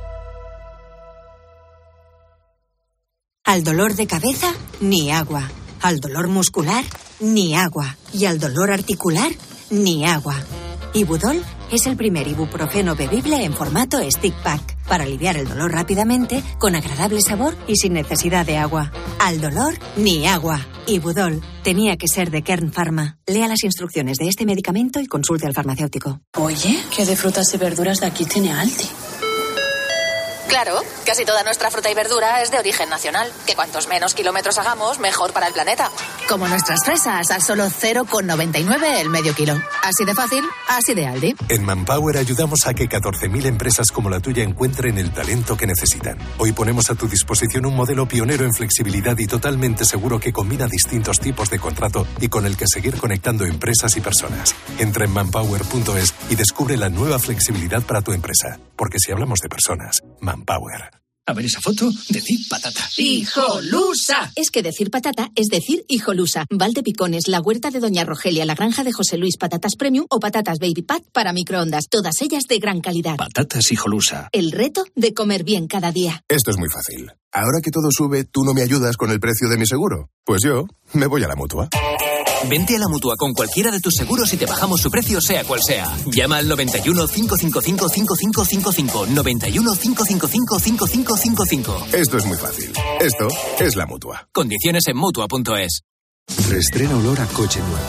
Al dolor de cabeza, ni agua. Al dolor muscular, ni agua. Y al dolor articular, ni agua. Ibudol es el primer ibuprofeno bebible en formato stick pack para aliviar el dolor rápidamente, con agradable sabor y sin necesidad de agua. Al dolor, ni agua. Ibudol tenía que ser de Kern Pharma. Lea las instrucciones de este medicamento y consulte al farmacéutico. Oye, ¿qué de frutas y verduras de aquí tiene Aldi? Claro, casi toda nuestra fruta y verdura es de origen nacional. Que cuantos menos kilómetros hagamos, mejor para el planeta. Como nuestras fresas, a solo cero coma noventa y nueve el medio kilo. Así de fácil, así de Aldi. En Manpower ayudamos a que catorce mil empresas como la tuya encuentren el talento que necesitan. Hoy ponemos a tu disposición un modelo pionero en flexibilidad y totalmente seguro que combina distintos tipos de contrato y con el que seguir conectando empresas y personas. Entra en manpower punto es y descubre la nueva flexibilidad para tu empresa. Porque si hablamos de personas, Manpower. A ver esa foto, decir patata. ¡Hijolusa! Es que decir patata es decir hijolusa. Valdepicones, la huerta de Doña Rogelia, la granja de José Luis, patatas premium o patatas baby pat para microondas. Todas ellas de gran calidad. Patatas hijolusa. El reto de comer bien cada día. Esto es muy fácil. Ahora que todo sube, ¿tú no me ayudas con el precio de mi seguro? Pues yo me voy a la Mutua. Vente a la Mutua con cualquiera de tus seguros y te bajamos su precio sea cual sea. Llama al noventa y uno, cinco cinco cinco, cinco cinco cinco cinco. noventa y uno, cinco cinco cinco, cinco cinco cinco cinco. Esto es muy fácil. Esto es la Mutua. Condiciones en Mutua punto es. Reestrena olor a coche nuevo.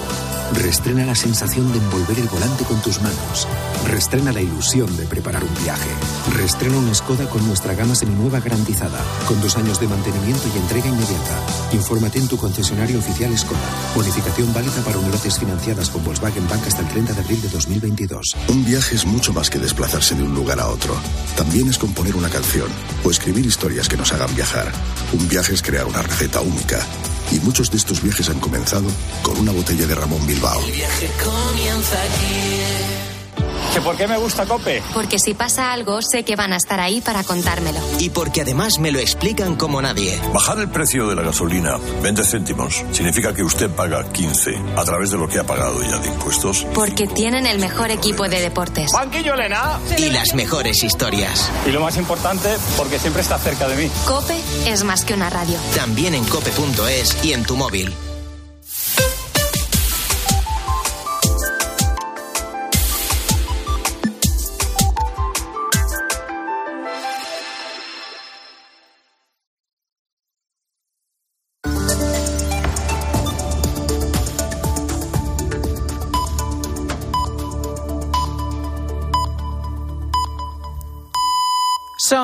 Reestrena la sensación de envolver el volante con tus manos. Reestrena la ilusión de preparar un viaje. Reestrena un Skoda con nuestra gama seminueva garantizada, con dos años de mantenimiento y entrega inmediata. Infórmate en tu concesionario oficial Skoda. Bonificación válida para unidades financiadas con Volkswagen Bank hasta el treinta de abril de dos mil veintidós. Un viaje es mucho más que desplazarse de un lugar a otro. También es componer una canción o escribir historias que nos hagan viajar. Un viaje es crear una receta única. Y muchos de estos viajes han comenzado con una botella de Ramón Bilbao. El viaje comienza aquí. ¿Que por qué me gusta COPE? Porque si pasa algo, sé que van a estar ahí para contármelo. Y porque además me lo explican como nadie. Bajar el precio de la gasolina veinte céntimos significa que usted paga quince a través de lo que ha pagado ya de impuestos. Porque tienen el mejor equipo de deportes. ¡Banquillo, Elena! Y las mejores historias. Y lo más importante, porque siempre está cerca de mí. COPE es más que una radio. También en cope punto es y en tu móvil.